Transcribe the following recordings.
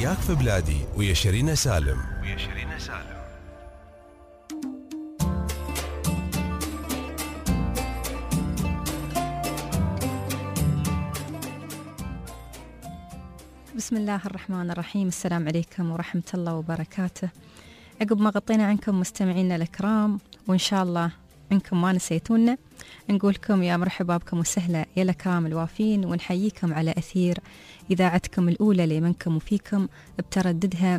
حياك في بلادي ويا شيرين سالم. بسم الله الرحمن الرحيم. السلام عليكم ورحمة الله وبركاته. عقب ما غطينا عنكم مستمعينا الكرام، وإن شاء الله عنكم ما نسيتونا، نقولكم يا مرحبا بكم وسهلا يا الكرام الوافين، ونحييكم على أثير إذاعتكم الأولى لمنكم وفيكم بترددها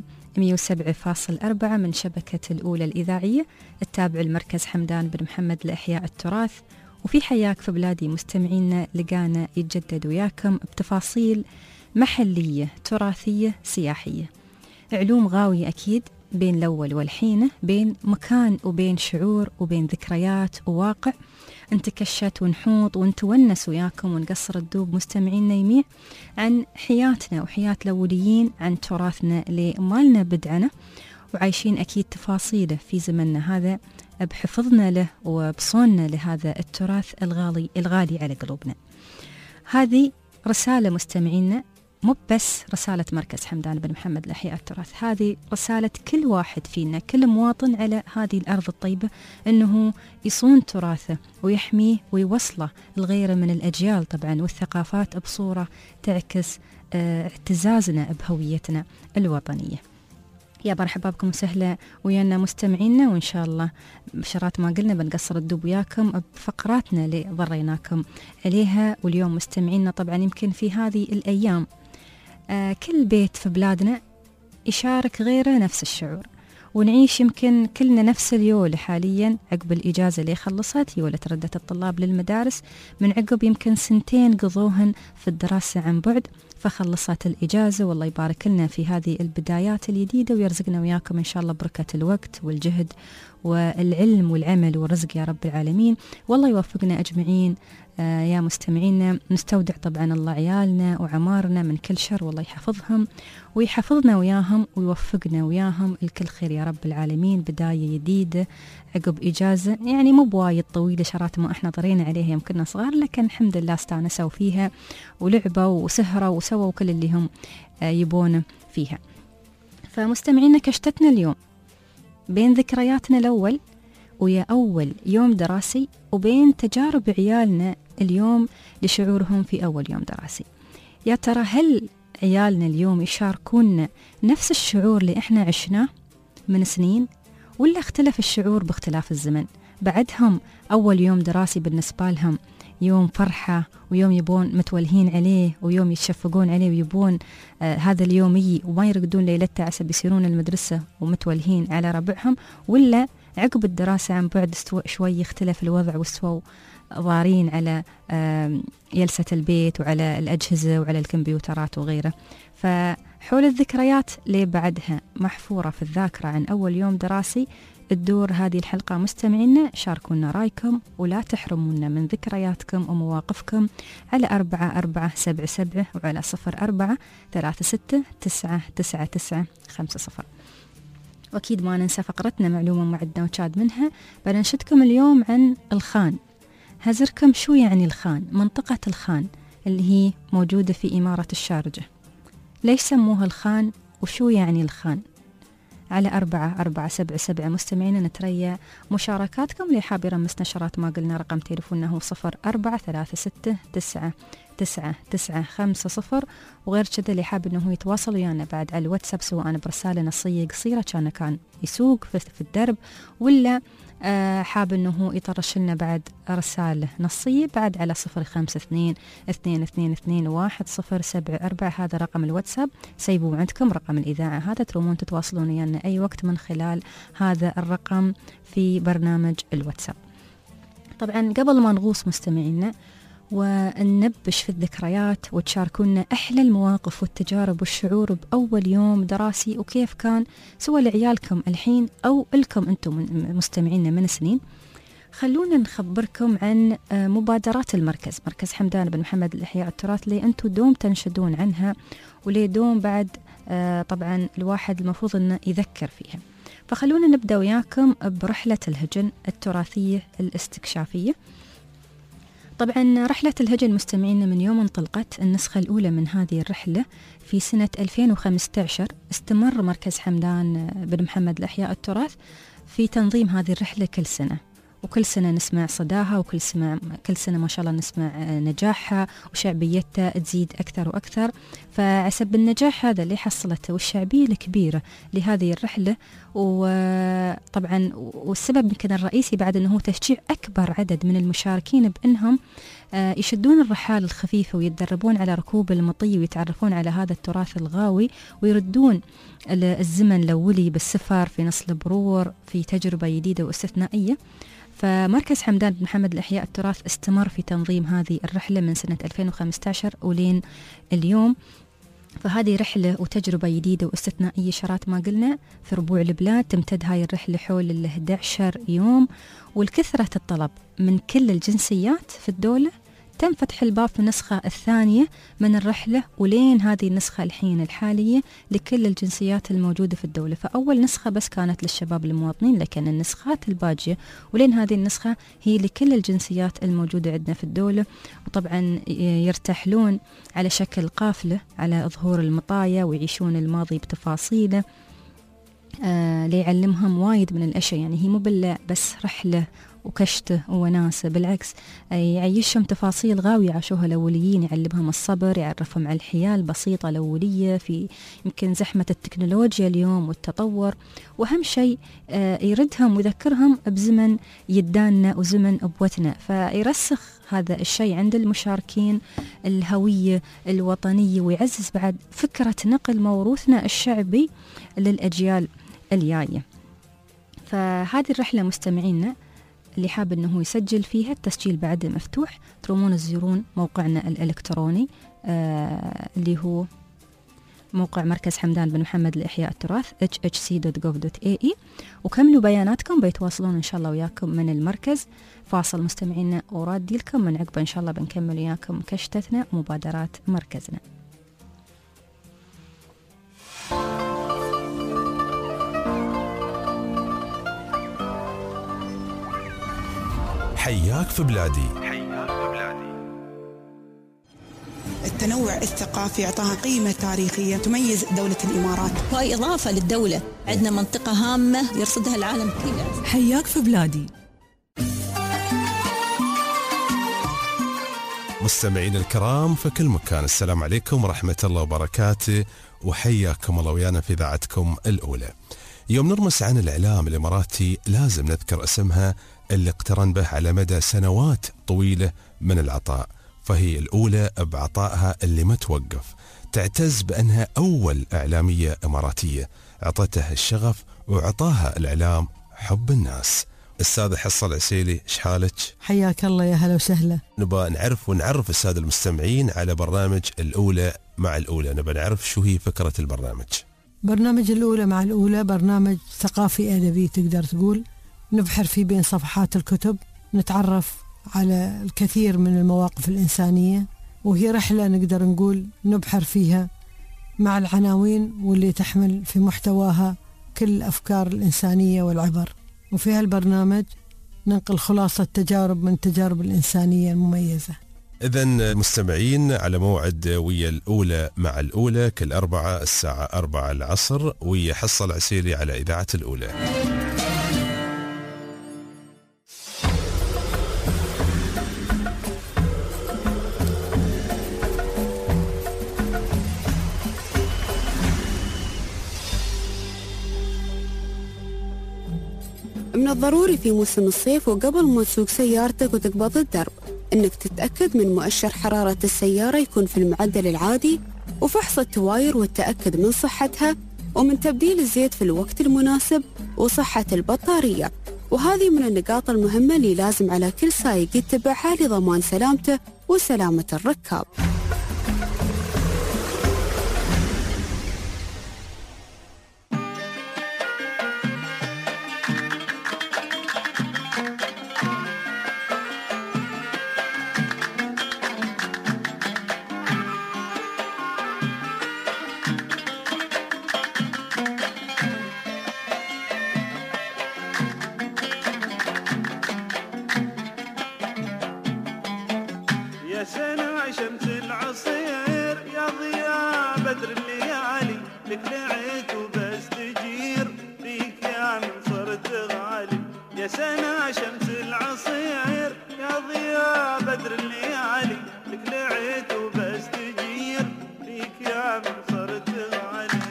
107.4 من شبكة الأولى الإذاعية التابع لمركز حمدان بن محمد لإحياء التراث. وفي حياك في بلادي مستمعينا لقانا يتجدد وياكم بتفاصيل محلية تراثية سياحية، علوم غاوية أكيد بين الأول والحين، بين مكان وبين شعور وبين ذكريات وواقع، انتكشت ونحوط ونتونس وياكم ونقصر الدوب مستمعينا يميع عن حياتنا وحياة الأوليين، عن تراثنا اللي مالنا بدعنا وعايشين أكيد تفاصيله في زمننا هذا بحفظنا له وبصوننا لهذا التراث الغالي على قلوبنا. هذه رسالة مستمعينا، مو بس رسالة مركز حمدان بن محمد لإحياء التراث، هذه رسالة كل واحد فينا، كل مواطن على هذه الأرض الطيبة، أنه يصون تراثه ويحميه ويوصله لغيره من الأجيال طبعا، والثقافات بصورة تعكس اعتزازنا بهويتنا الوطنية. يا مرحبا بكم وسهلا ويانا مستمعينا، وإن شاء الله بشرات ما قلنا بنقصر الدب وياكم بفقراتنا اللي ضريناكم عليها. واليوم مستمعينا طبعا يمكن في هذه الأيام كل بيت في بلادنا يشارك غيره نفس الشعور، ونعيش يمكن كلنا نفس اليول حاليا عقب الإجازة اللي خلصت، يولت ردة الطلاب للمدارس من عقب يمكن 2 قضوهن في الدراسة عن بعد، فخلصت الإجازة. والله يبارك لنا في هذه البدايات الجديدة ويرزقنا وياكم إن شاء الله بركة الوقت والجهد والعلم والعمل والرزق يا رب العالمين. والله يوفقنا أجمعين يا مستمعينا، نستودع طبعا الله عيالنا وعمارنا من كل شر، والله يحفظهم ويحفظنا وياهم ويوفقنا وياهم الكل خير يا رب العالمين. بداية جديدة عقب إجازة يعني مو بوايد طويلة، شرات ما احنا طرينا عليها يوم كنا صغار، لكن الحمد لله استانسوا فيها ولعبوا وسهروا وسووا كل اللي هم يبونه فيها. فمستمعينا كشتتنا اليوم بين ذكرياتنا الأول ويا أول يوم دراسي، وبين تجارب عيالنا اليوم لشعورهم في أول يوم دراسي. يا ترى هل عيالنا اليوم يشاركون نفس الشعور اللي احنا عشناه من سنين، ولا اختلف الشعور باختلاف الزمن؟ بعدهم أول يوم دراسي بالنسبة لهم يوم فرحة ويوم يبون متولهين عليه ويوم يتشفقون عليه ويبون هذا اليوم يجي وما يرقدون ليلته عسى بيصيرون المدرسة ومتولهين على ربعهم، ولا عقب الدراسة عن بعد شوي يختلف الوضع واستووا ضارين على يلسة البيت وعلى الأجهزة وعلى الكمبيوترات وغيره؟ فحول الذكريات اللي بعدها محفورة في الذاكرة عن أول يوم دراسي الدور هذه الحلقة مستمعينا، شاركونا رايكم ولا تحرمونا من ذكرياتكم ومواقفكم على 4477 وعلى 0436999950. وأكيد ما ننسى فقرتنا معلومة معدنا وشاد منها، بننشدكم اليوم عن الخان. هزركم شو يعني الخان، منطقة الخان اللي هي موجودة في إمارة الشارجة، ليش سموها الخان وشو يعني الخان؟ على 4477 مستمعين نتريا مشاركاتكم. اللي حاب يرمس نشرات ما قلنا رقم تليفوننا هو 0436999950، وغير كذا اللي حاب انه يتواصل ويانا بعد على الواتساب سواء برسالة نصية قصيرة كان يسوق في الدرب، ولا حاب انه يطرش لنا بعد رسالة نصية بعد على 0522222174. هذا رقم الواتساب، سيبوا عندكم رقم الإذاعة هذا، ترومون تتواصلون ويانا أي وقت من خلال هذا الرقم في برنامج الواتساب. طبعا قبل ما نغوص مستمعينا وننبش في الذكريات وتشاركونا أحلى المواقف والتجارب والشعور بأول يوم دراسي وكيف كان سواء لعيالكم الحين أو لكم أنتم مستمعينا من سنين، خلونا نخبركم عن مبادرات المركز، مركز حمدان بن محمد لإحياء التراث، اللي أنتم دوم تنشدون عنها ولي دوم بعد طبعا الواحد المفروض أنه يذكر فيها. فخلونا نبدأ وياكم برحلة الهجن التراثية الاستكشافية. طبعا رحلة الهجن مستمعين من يوم انطلقت النسخة الأولى من هذه الرحلة في سنة 2015 استمر مركز حمدان بن محمد لإحياء التراث في تنظيم هذه الرحلة كل سنة، وكل سنة نسمع صداها، كل سنة ما شاء الله نسمع نجاحها وشعبيتها تزيد أكثر وأكثر. فعسب النجاح هذا اللي حصلته والشعبية الكبيرة لهذه الرحلة، وطبعا والسبب يمكن الرئيسي بعد أنه تشجيع أكبر عدد من المشاركين بأنهم يشدون الرحال الخفيفة ويتدربون على ركوب المطي ويتعرفون على هذا التراث الغاوي ويردون الزمن الأولي بالسفر في نص البرور في تجربة جديدة واستثنائية. فمركز حمدان بن محمد لإحياء التراث استمر في تنظيم هذه الرحلة من سنة 2015 ولين اليوم. فهذه رحلة وتجربة جديدة واستثنائية شرات ما قلنا في ربوع البلاد. تمتد هاي الرحلة حول ال 11 يوم، والكثرة الطلب من كل الجنسيات في الدولة تم فتح الباب في النسخة الثانية من الرحلة ولين هذه النسخة الحين الحالية لكل الجنسيات الموجودة في الدولة. فأول نسخة بس كانت للشباب المواطنين، لكن النسخات الباجية ولين هذه النسخة هي لكل الجنسيات الموجودة عندنا في الدولة. وطبعا يرتحلون على شكل قافلة على ظهور المطايا ويعيشون الماضي بتفاصيله ليعلمهم وايد من الأشياء. يعني هي مو بس رحلة وكشته ووناسة، بالعكس يعيشهم تفاصيل غاوية عاشوها الأوليين، يعلمهم الصبر، يعرفهم على الحياة البسيطة الأولية في يمكن زحمة التكنولوجيا اليوم والتطور. وأهم شيء يردهم ويذكرهم بزمن يدانا وزمن أبوتنا، فيرسخ هذا الشيء عند المشاركين الهوية الوطنية، ويعزز بعد فكرة نقل موروثنا الشعبي للأجيال الجاية. فهذه الرحلة مستمعينا اللي حاب أنه يسجل فيها، التسجيل بعد مفتوح. ترومون تزورون موقعنا الإلكتروني اللي هو موقع مركز حمدان بن محمد لإحياء التراث hhc.gov.ae، وكملوا بياناتكم بيتواصلون إن شاء الله وياكم من المركز. فاصل مستمعينا ورادي لكم، من عقبه إن شاء الله بنكمل وياكم كشتتنا ومبادرات مركزنا. حياك في بلادي. التنوع الثقافي اعطاها قيمة تاريخية تميز دولة الإمارات، وهي إضافة للدولة. عندنا منطقة هامة يرصدها العالم كله. حياك في بلادي. مستمعين الكرام في كل مكان، السلام عليكم ورحمة الله وبركاته، وحياكم الله ويانا في إذاعتكم الأولى. يوم نرمس عن الإعلام الإماراتي لازم نذكر اسمها اللي اقترن به على مدى سنوات طويلة من العطاء، فهي الأولى بعطائها اللي ما توقف. تعتز بأنها أول إعلامية إماراتية عطته الشغف وعطاها الإعلام حب الناس. السادة حصة العسيلي، شحالك؟ حياك الله، يا هلا وسهلا. نبغى ونعرف السادة المستمعين على برنامج الأولى مع الأولى. نبغى نعرف شو هي فكرة البرنامج. برنامج الأولى مع الأولى برنامج ثقافي أدبي تقدر تقول، نبحر فيه بين صفحات الكتب، نتعرف على الكثير من المواقف الإنسانية، وهي رحلة نقدر نقول نبحر فيها مع العناوين واللي تحمل في محتواها كل الأفكار الإنسانية والعبر. وفي هالبرنامج ننقل خلاصة تجارب من تجارب الإنسانية المميزة. إذن مستمعين على موعد ويا الأولى مع الأولى كل أربعة الساعة 4 العصر، ويا حصة العسيلي على إذاعة الأولى. من الضروري في موسم الصيف وقبل ما تسوق سيارتك وتقبض الدرب انك تتأكد من مؤشر حرارة السيارة يكون في المعدل العادي، وفحص التواير والتأكد من صحتها، ومن تبديل الزيت في الوقت المناسب، وصحة البطارية. وهذه من النقاط المهمة اللي لازم على كل سائق يتبعها لضمان سلامته وسلامة الركاب. يا سنة شمس العصير يا ضياء بدر الليالي لك لعيت وبس تجير فيك يا من صرت غالي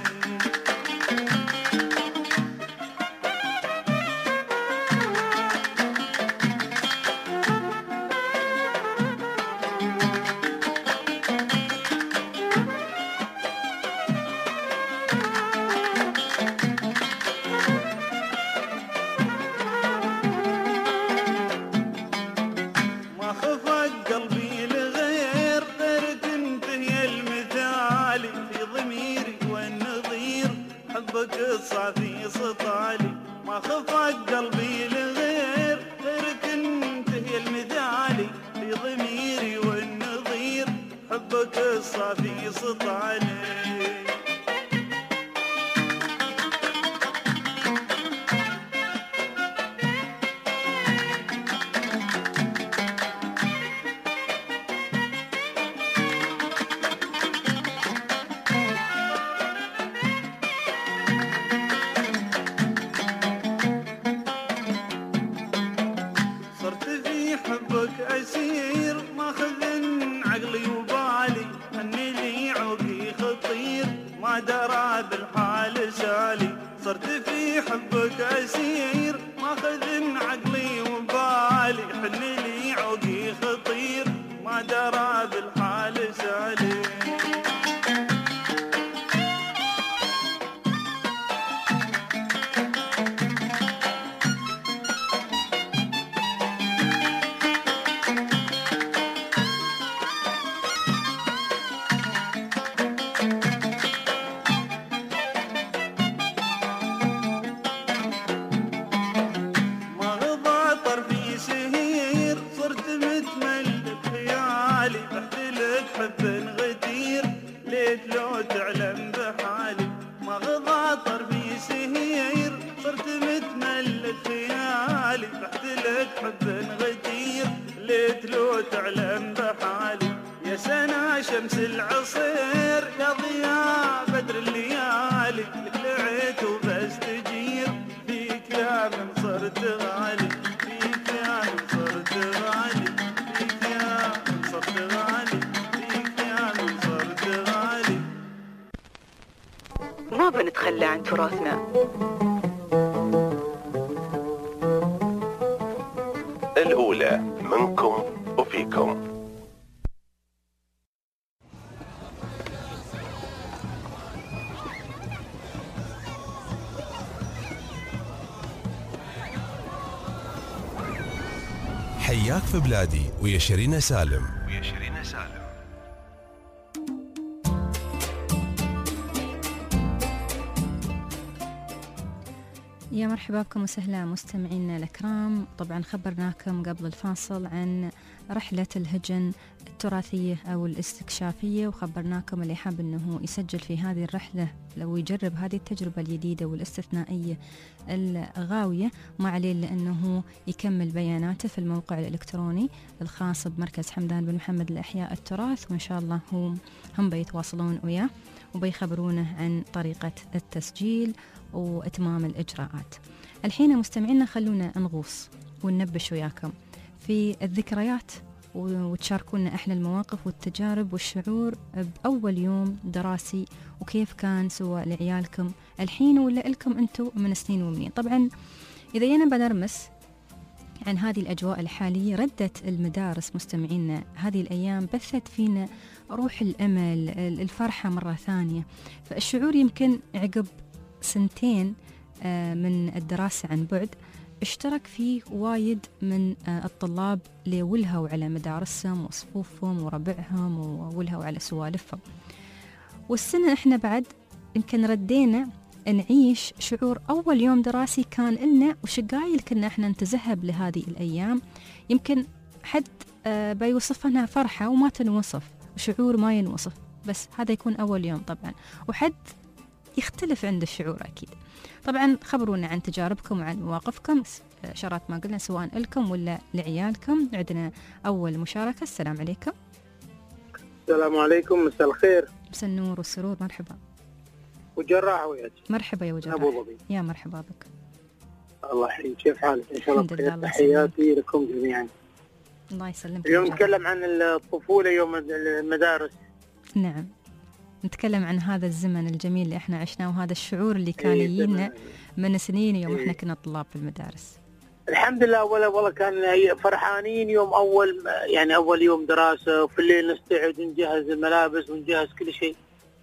في سطالي ما خفق قلبي لغير غيرك انت هي المثالي في ضميري والنظير حبك الصافي سطالي صرت في حبك أسير ماخذ عقلي وبالي حن لي عوقي خطير ما درى بالحال سالي شمس العصير يا ضياء بدر الليالي لك لعيت وبس تجير فيك يا من صرت غالي فيك يا من صرت غالي فيك يا من صرت غالي فيك يا من صرت غالي ما بنتخلى عن تراثنا. الأولى منكم وفيكم. حياك في بلادي ويا شيرين سالم. يا مرحبا بكم وسهلا مستمعينا الكرام. طبعا خبرناكم قبل الفاصل عن رحلة الهجن التراثية أو الاستكشافية، وخبرناكم اللي حاب أنه يسجل في هذه الرحلة لو يجرب هذه التجربة الجديدة والاستثنائية الغاوية ما عليه إلا أنه يكمل بياناته في الموقع الإلكتروني الخاص بمركز حمدان بن محمد لإحياء التراث، وإن شاء الله هم بيتواصلون وياه وبيخبرونه عن طريقة التسجيل وإتمام الإجراءات. الحين مستمعينا خلونا نغوص وننبش وياكم في الذكريات وتشاركونا أحلى المواقف والتجارب والشعور بأول يوم دراسي، وكيف كان سواء لعيالكم الحين ولا لكم أنتم من سنين ومنين. طبعا إذا أنا بنرمس عن هذه الأجواء الحالية، ردت المدارس مستمعينا هذه الأيام بثت فينا روح الأمل الفرحة مرة ثانية. فالشعور يمكن عقب سنتين من الدراسة عن بعد اشترك فيه وايد من الطلاب لولهوا على مدارسهم وصفوفهم وربعهم وولهوا على سوالفهم. والسنة احنا بعد يمكن ردينا نعيش شعور أول يوم دراسي كان لنا، وشقايل كنا احنا نتزهب لهذه الأيام. يمكن حد بيوصفنا فرحة وما تنوصف، وشعور ما ينوصف، بس هذا يكون أول يوم طبعا، وحد يختلف عند الشعور أكيد. طبعا خبرونا عن تجاربكم وعن مواقفكم شرات ما قلنا سواء لكم ولا لعيالكم. عندنا أول مشاركة. السلام عليكم. السلام عليكم، مساء الخير. مساء النور والسرور، مرحبا. وجراح وياك. مرحبا يا وجراح. أبو ظبي. يا مرحبا بك. الله يحييك، كيف حالك؟ ان شاء الله الحمد لله، بخير. الله تحياتي لكم جميعا. الله يسلمك. اليوم نتكلم عن الطفولة، يوم المدارس. نعم، نتكلم عن هذا الزمن الجميل اللي احنا عشناه، وهذا الشعور اللي كان يجينا من سنين يوم احنا كنا طلاب في المدارس. الحمد لله. والله كان فرحانين يوم أول يوم دراسة، وفي الليل نستعد ونجهز الملابس ونجهز كل شيء،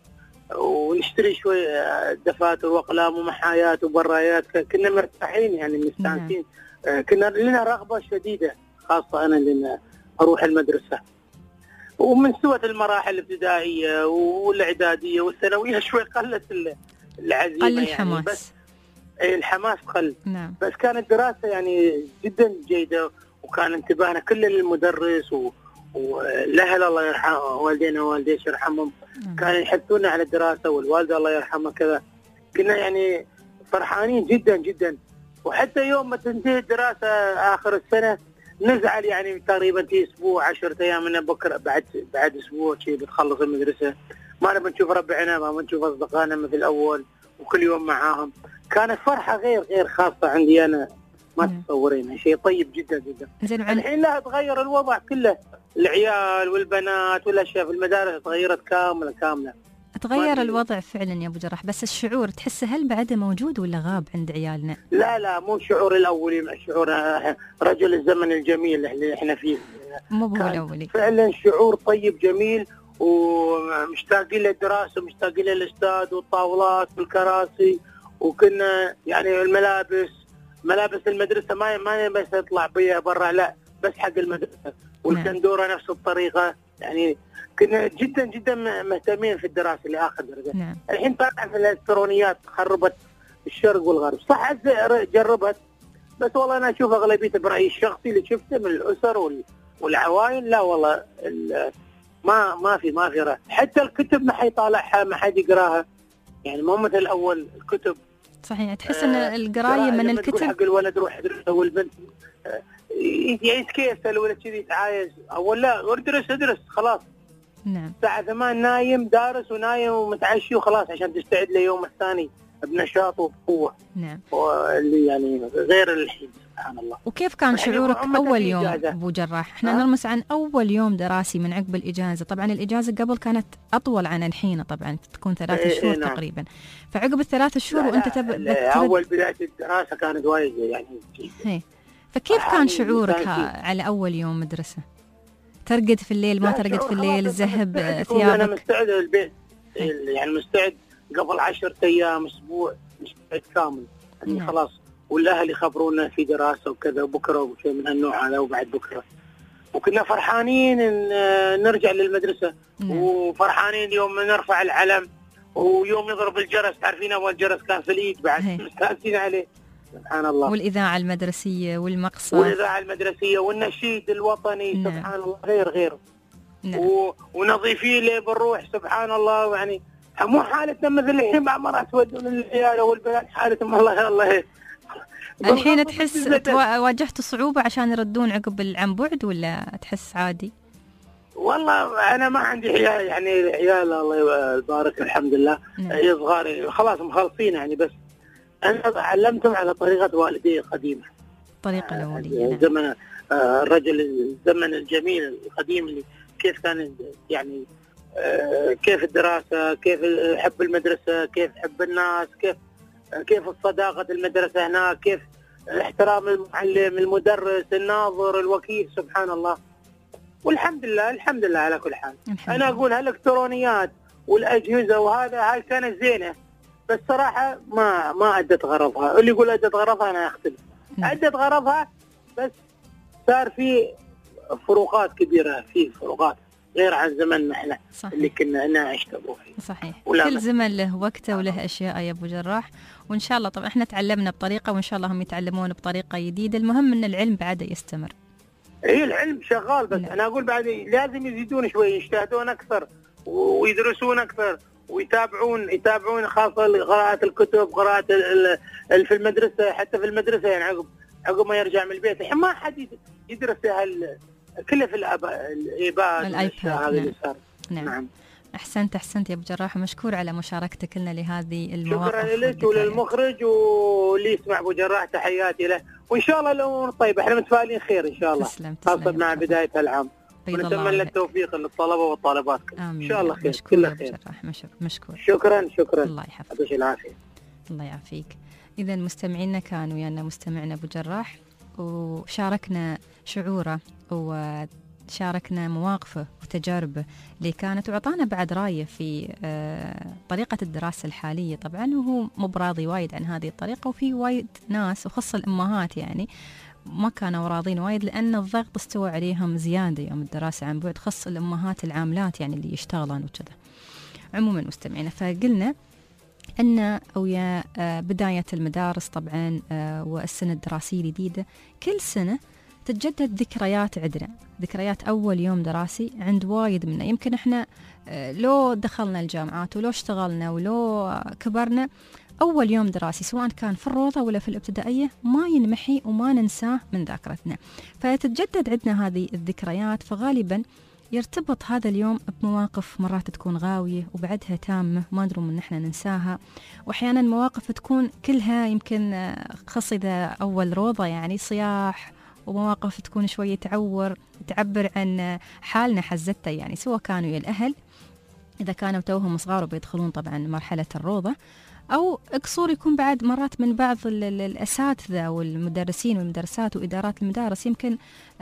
ونشتري شوي دفاتر وأقلام ومحايات وبرايات. كنا مرتاحين يعني مستانسين. كنا لنا رغبة شديدة، خاصة أنا لأن أروح المدرسة. ومن سوى المراحل الابتدائية والإعدادية والثانوية شوي قلت العزيمة، قل الحماس يعني بس الحماس قل. نعم. بس كانت الدراسة يعني جدا جيدة، وكان انتباهنا كل للمدرس والأهل الله يرحم والدينا ووالديش يرحمهم. كانوا يحثونا على الدراسة، والوالدة الله يرحمها كذا. كنا يعني فرحانين جدا جدا. وحتى يوم ما تنتهي الدراسة آخر السنة نزعل، يعني تقريبا في أسبوع 10 أيام من بكرة، بعد أسبوع شيء بتخلص المدرسة، ما نبي نشوف ربعنا، ما نشوف أصدقائنا مثل أول، وكل يوم معاهم. كانت فرحة غير خاصة عندي أنا، ما تتصورين. شيء طيب جدا جدا. الحين لا، تغير الوضع كله، العيال والبنات والأشياء في المدارس تغيرت كاملة. تغير الوضع فعلا يا أبو جراح، بس الشعور تحسه هل بعده موجود ولا غاب عند عيالنا؟ لا، مو الشعور الأولي، شعور رجل الزمن الجميل اللي احنا فيه، مو هو الأولي. فعلا شعور طيب جميل، ومشتاقين للدراسة، مشتاقين للأستاذ والطاولات والكراسي. وكنا يعني ملابس المدرسة ما بس يطلع بيها برا، لا بس حق المدرسة. والكندورة نفس الطريقة. يعني كنا جدا جدا مهتمين في الدراسة لآخر درجة. نعم. الحين طبعا الإلكترونيات خربت الشرق والغرب، صح جربت، بس والله أنا أشوف أغلبية برأيي الشخصي اللي شفته من الأسر والعوائل، لا والله ما في رأي. حتى الكتب ما حيطالعها، ما حد يقراها، يعني مو مثل أول الكتب. صحيح، تحس ان القرايه من الكتب حق الولد روح ادرس، او البنت يتكيسل ولا كذي يتعايز، او لا ادرس خلاص. نعم. الساعه 8 نايم دارس ونايم ومتعشي وخلاص، عشان تستعد ليوم الثاني بنشاط وبقوه. نعم. واللي يعني غير الحين سبحان الله. وكيف كان شعورك اول يوم ابو جراح؟ احنا نرمس عن اول يوم دراسي من عقب الاجازه. طبعا الاجازه قبل كانت اطول عن الحين، طبعا تكون 3 شهور نعم. تقريبا. فعقب ال3 شهور وانت اول بدايه الدراسه كانت وايد يعني. فكيف كان شعورك على اول يوم مدرسه؟ ترقد في الليل ما ترقد في الليل، ذهب ثيابك؟ انا مستعد للبيت، يعني مستعد قبل 10 أيام اسبوع، مستعد كامل يعني خلاص. والاهل يخبرونا في دراسه وكذا، وبكره وشيء من هالنوع هذا وبعد بكره. وكنا فرحانين ان نرجع للمدرسه. وفرحانين يوم نرفع العلم، ويوم يضرب الجرس. تعرفين اول جرس كان في الايد بعد، مستانسين عليه سبحان الله. والاذاعه المدرسيه والمقصف والاذاعه المدرسيه والنشيد الوطني. سبحان الله غير. ونظيفين اللي بنروح سبحان الله. يعني مو حالتنا مثل الحين مع مرات تودون العيال والبنات، حالتهم الله الحين تحس واجهت صعوبة عشان يردون عقب عن بعد، ولا تحس عادي؟ والله أنا ما عندي عيال، يعني عيال الله يبارك الحمد لله صغار خلاص مخلصين يعني. بس أنا علمتهم على طريقة والدي القديمة، طريقة الأولية. زمن الرجل الزمن الجميل القديم اللي كيف كان يعني كيف الدراسة، كيف حب المدرسة، كيف حب الناس، كيف الصداقة المدرسة هناك، كيف احترام المعلم المدرس الناظر الوكيل. سبحان الله. والحمد لله على كل حال. أنا أقول هالإلكترونيات والأجهزة هاي كانت زينة، بس صراحة ما أدت غرضها. اللي يقول أدت غرضها أنا أختلف. أدت غرضها، بس صار في فروقات كبيرة، في فروقات غير عن زمننا احنا اللي كنا نعيش فيه. صحيح. كل زمن له وقته وله اشياء يا ابو جراح، وان شاء الله طبعا احنا تعلمنا بطريقه، وان شاء الله هم يتعلمون بطريقه جديده. المهم ان العلم بعده يستمر. العلم شغال، بس انا اقول بعد لازم يزيدون شوي، يجتهدون اكثر ويدرسون اكثر ويتابعون خاصه قراءه الكتب، قراءه في المدرسه. حتى في المدرسه يعني عقب ما يرجع من البيت الحين ما حد يدرس كله في الايباد هذا اللي صار. نعم. أحسنت يا أبو جراح، مشكور على مشاركتك لنا لهذه المواقف. شكرا لك وللمخرج واللي يسمع أبو جراح، تحياتي له، وإن شاء الله الأمور طيبة، احنا متفائلين خير إن شاء الله. تسلم خاصة مع بداية العام، ونتمنى لك التوفيق للطلبة والطالبات. آمين. إن شاء الله خير. مشكور يا أبو جراح، مشكور. شكرا. الله يحفظك. يعطيك العافية. الله يعافيك. إذا مستمعينا كانوا ويانا مستمعنا أبو جراح، وشاركنا شعوره وشاركنا مواقفه وتجاربه اللي كانت، وعطانا بعد رايه في طريقة الدراسة الحالية طبعا، وهو مو براضي وايد عن هذه الطريقة، وفي وايد ناس وخاصة الأمهات يعني ما كانوا راضين وايد لأن الضغط استوى عليهم زيادة يوم الدراسة عن بعد، خاصة الأمهات العاملات يعني اللي يشتغلون وكذا. عموما مستمعينا، فقلنا أن ويا بداية المدارس طبعا والسنة الدراسية الجديدة كل سنة تتجدد ذكريات عندنا، ذكريات أول يوم دراسي عند وايد منا. يمكن إحنا لو دخلنا الجامعات ولو اشتغلنا ولو كبرنا، أول يوم دراسي سواء كان في الروضة ولا في الابتدائية ما ينمحي وما ننساه من ذاكرتنا، فتتجدد عندنا هذه الذكريات. فغالبا يرتبط هذا اليوم بمواقف مرات تكون غاوية وبعدها تامة ما ندرون من نحن ننساها، وأحيانا مواقف تكون كلها يمكن خاصة إذا أول روضة يعني صياح، ومواقف تكون شوية تعبر عن حالنا حزتها يعني، سواء كانوا يا الأهل إذا كانوا توهم صغار وبيدخلون طبعا مرحلة الروضة، أو قصور يكون بعد مرات من بعض الأساتذة والمدرسين والمدرسات وإدارات المدارس، يمكن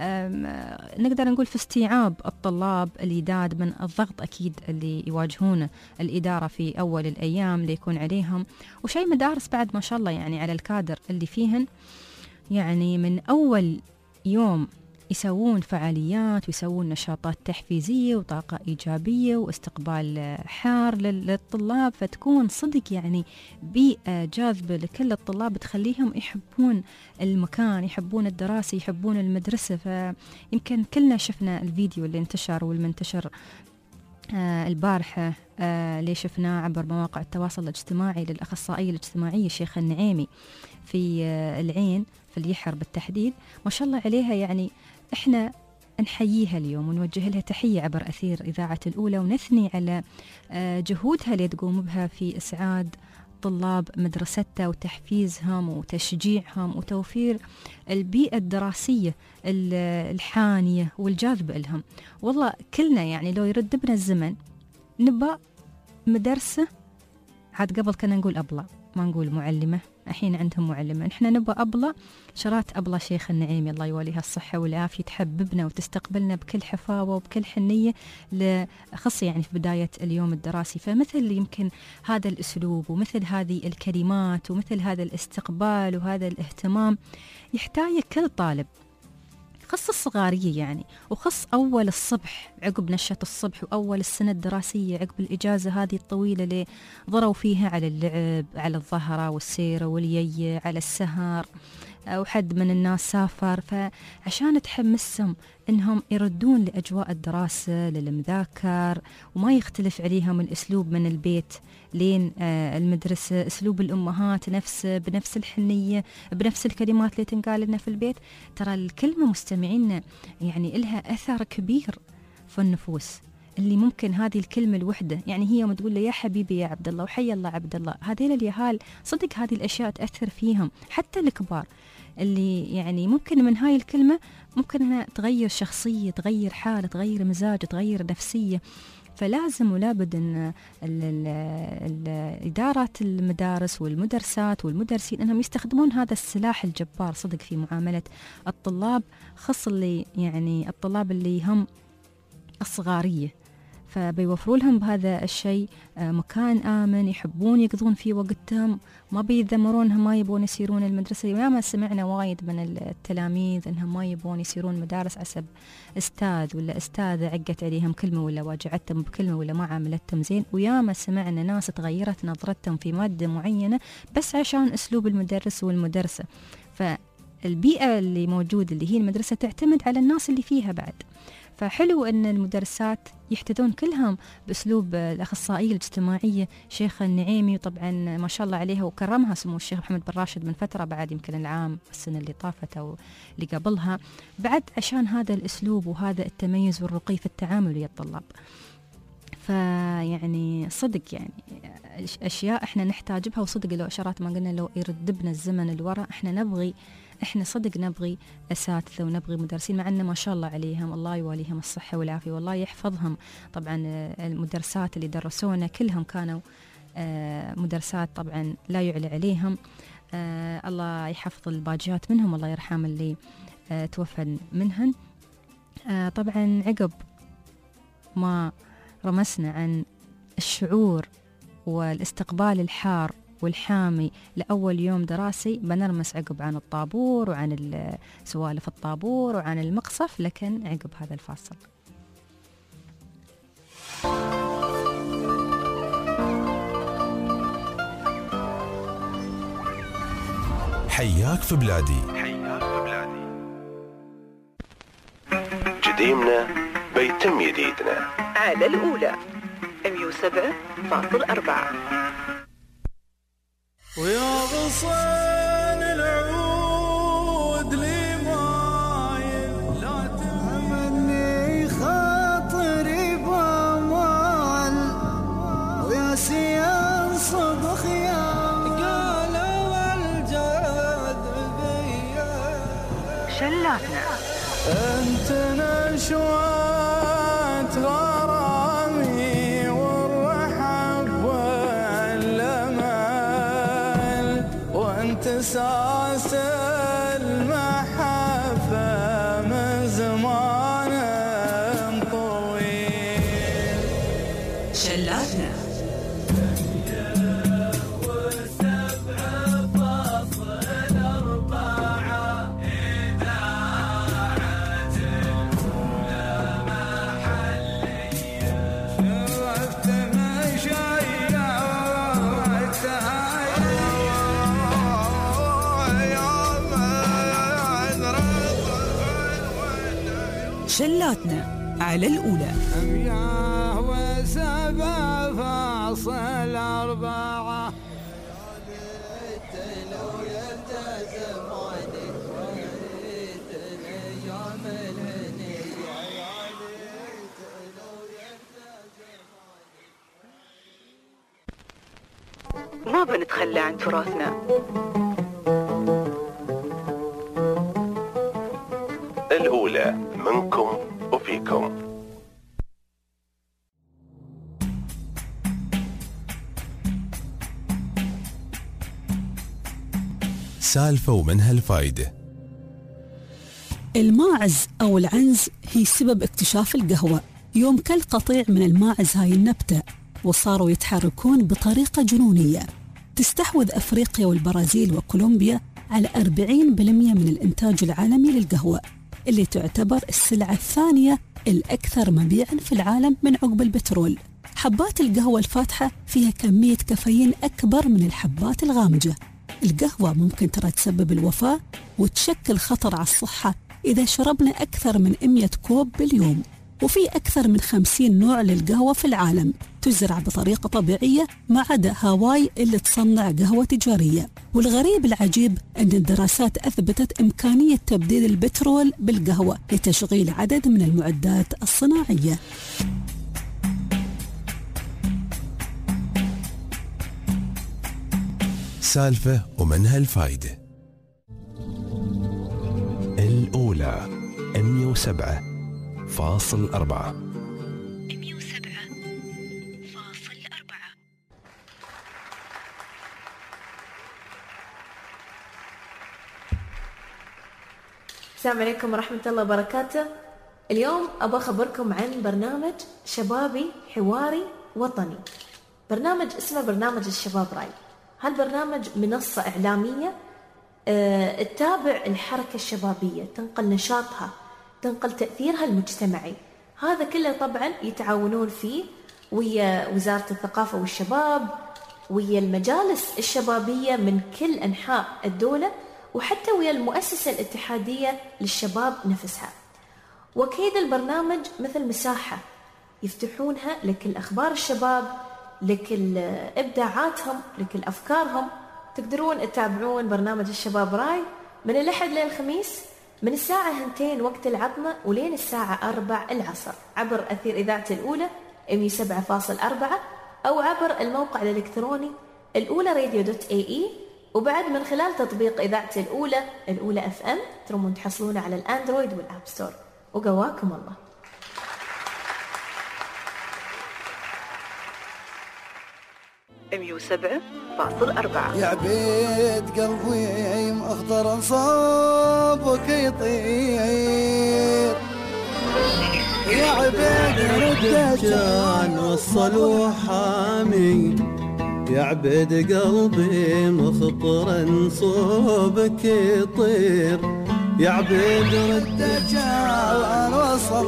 نقدر نقول في استيعاب الطلاب الجداد من الضغط أكيد اللي يواجهونه الإدارة في أول الأيام اللي يكون عليهم، وشيء مدارس بعد ما شاء الله يعني على الكادر اللي فيهن يعني من أول يوم يسوون فعاليات ويسوون نشاطات تحفيزية وطاقة إيجابية واستقبال حار للطلاب، فتكون صدق يعني بيئة جاذبة لكل الطلاب تخليهم يحبون المكان، يحبون الدراسة، يحبون المدرسة. فيمكن كلنا شفنا الفيديو اللي انتشر والمنتشر البارحة اللي شفناه عبر مواقع التواصل الاجتماعي للأخصائية الاجتماعية شيخ النعيمي في العين في اليحر بالتحديد، ما شاء الله عليها. يعني احنا نحييها اليوم ونوجه لها تحية عبر أثير إذاعة الأولى، ونثني على جهودها اللي تقوم بها في إسعاد طلاب مدرستها وتحفيزهم وتشجيعهم وتوفير البيئة الدراسية الحانية والجاذبة لهم. والله كلنا يعني لو يرد بنا الزمن نبقى مدرسة، عاد قبل كنا نقول أبلة ما نقول معلمة، الحين عندهم معلمة، نحن نبقى أبلة شرات أبلة شيخ النعيمي الله يوليها الصحة والعافية، تحببنا وتستقبلنا بكل حفاوة وبكل حنية خاصة يعني في بداية اليوم الدراسي. فمثل يمكن هذا الأسلوب ومثل هذه الكلمات ومثل هذا الاستقبال وهذا الاهتمام يحتاج كل طالب، خص الصغارية يعني، وخص أول الصبح عقب نشة الصبح وأول السنة الدراسية عقب الإجازة هذه الطويلة اللي ضروا فيها على اللعب على الظهرة والسيرة واليي على السهر، أو حد من الناس سافر، فعشان تحمسهم إنهم يردون لأجواء الدراسة للمذاكر وما يختلف عليهم الأسلوب من البيت لين المدرسة، أسلوب الأمهات نفسه بنفس الحنية بنفس الكلمات اللي تنقال لنا في البيت. ترى الكلمة مستمعينا يعني إلها أثر كبير في النفوس، اللي ممكن هذه الكلمة الوحدة يعني هي ما تقول له يا حبيبي يا عبد الله وحي الله عبد الله، هذيل اليهال صدق هذه الأشياء تأثر فيهم. حتى الكبار اللي يعني ممكن من هاي الكلمة ممكن أنها تغير شخصية، تغير حالة، تغير مزاج، تغير نفسية. فلازم ولابد أن إدارات المدارس والمدرسات والمدرسين أنهم يستخدمون هذا السلاح الجبار صدق في معاملة الطلاب، خاصة اللي يعني الطلاب اللي هم الصغارية، فبيوفروا لهم بهذا الشيء مكان آمن يحبون يقضون فيه وقتهم، ما بيذمرونهم ما يبون يسيرون المدرسة. وياما سمعنا وايد من التلاميذ إنهم ما يبون يسيرون مدارس عسب أستاذ ولا أستاذة عقت عليهم كلمة ولا واجعتهم بكلمة ولا ما عاملتهم زين، وياما سمعنا ناس تغيرت نظرتهم في مادة معينة بس عشان أسلوب المدرس والمدرسة. فالبيئة اللي موجودة اللي هي المدرسة تعتمد على الناس اللي فيها بعد، فحلو أن المدرسات يحتذون كلهم بأسلوب الأخصائية الاجتماعية شيخ النعيمي، طبعا ما شاء الله عليها وكرمها سمو الشيخ محمد بن راشد من فترة بعد يمكن العام السنة اللي طافت أو اللي قبلها بعد، عشان هذا الأسلوب وهذا التميز والرقي في التعامل ويا الطلاب. فيعني صدق يعني أشياء إحنا نحتاج بها، وصدق لو إشارات ما قلنا لو يردبنا الزمن الوراء. إحنا صدق نبغي أساتذة ونبغي مدرسين، مع أن ما شاء الله عليهم، الله يواليهم الصحة والعافية والله يحفظهم. طبعا المدرسات اللي درسونا كلهم كانوا مدرسات طبعا لا يعلى عليهم. الله يحفظ الباجات منهم، الله يرحم اللي توفى منهن. طبعا عقب ما رمسنا عن الشعور والاستقبال الحار والحامي لأول يوم دراسي، بنرمس عقب عن الطابور وعن سوالف الطابور وعن المقصف، لكن عقب هذا الفاصل. حياك في بلادي، جديمنا بيتم جديدنا على الأولى 107.4. ويا غصن العود لي مايل لا تمني خاطري بامال، ويا سيان صبخ يا قالوا الجاذبية شلاتنا انت نشوات غرامي والرحب والامل، وانت ساس المحبة من زمان طويل. شلاتنا شلاتنا على الأولى 107.4. ما بنتخلى عن تراثنا. الأولى منكم وفيكم. سالفة ومنها الفايدة. الماعز أو العنز هي سبب اكتشاف القهوة. يوم كل قطيع من الماعز هاي النبتة وصاروا يتحركون بطريقة جنونية. تستحوذ أفريقيا والبرازيل وكولومبيا على 40% من الإنتاج العالمي للقهوة، اللي تعتبر السلعة الثانية الأكثر مبيعاً في العالم من عقب البترول. حبات القهوة الفاتحة فيها كمية كافيين أكبر من الحبات الغامجة. القهوة ممكن ترى تسبب الوفاة وتشكل خطر على الصحة إذا شربنا أكثر من 100 كوب باليوم. وفي أكثر من 50 نوع للقهوة في العالم تزرع بطريقة طبيعية، ما عدا هاواي اللي تصنع قهوة تجارية. والغريب العجيب أن الدراسات أثبتت إمكانية تبديل البترول بالقهوة لتشغيل عدد من المعدات الصناعية. سالفة ومنها الفايدة. الأولى 107.4. السلام عليكم ورحمة الله وبركاته. اليوم أبغى أخبركم عن برنامج شبابي حواري وطني. برنامج اسمه برنامج الشباب راي. هالبرنامج منصة إعلامية تتابع الحركة الشبابية، تنقل نشاطها، تنقل تأثيرها المجتمعي. هذا كله طبعا يتعاونون فيه ويا وزارة الثقافة والشباب، ويا المجالس الشبابية من كل أنحاء الدولة، وحتى ويا المؤسسة الاتحادية للشباب نفسها. وأكيد البرنامج مثل مساحة يفتحونها لكل أخبار الشباب، لكل إبداعاتهم، لكل أفكارهم. تقدرون تتابعون برنامج الشباب راي من الأحد للخميس من الساعة 2 وقت العطمة ولين الساعة 4 العصر عبر أثير إذاعة الأولى 107.4 أو عبر الموقع الإلكتروني الأولى-radio.ae، وبعد من خلال تطبيق إذاعة الأولى FM ترمون تحصلونه على الأندرويد والآب ستور. وقواكم الله. $107.4. يا عبيد قلبي مخضر صوبك يطير، يا عبيد الدجال وصل وحامي، يا عبيد قلبي مخطر صوبك يطير، يا عبيد الدجال وصل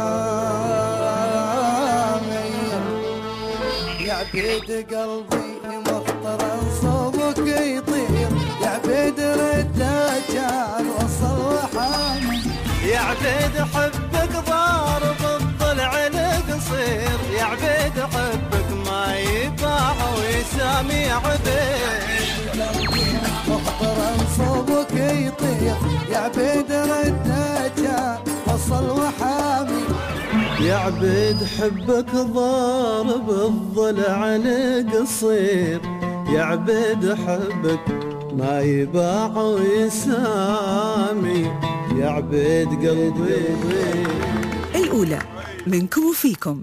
وحامي، يا عبيد قلبي مخطر صوبك يطير، يا عبيد الدجال وصل وحامي، يا عبيد حبك ضارب الضلع القصير، يا عبيد حبك ما يباع ويسامي، يا عبيد مخطر صوبك يطير، يا عبيد الدجال وصل وحامي، يا عبيد حبك ضارب الضلع القصير، يا عبيد حبك ما يباع ويسامي، يا عبيد قلبي. الأولى منكم وفيكم.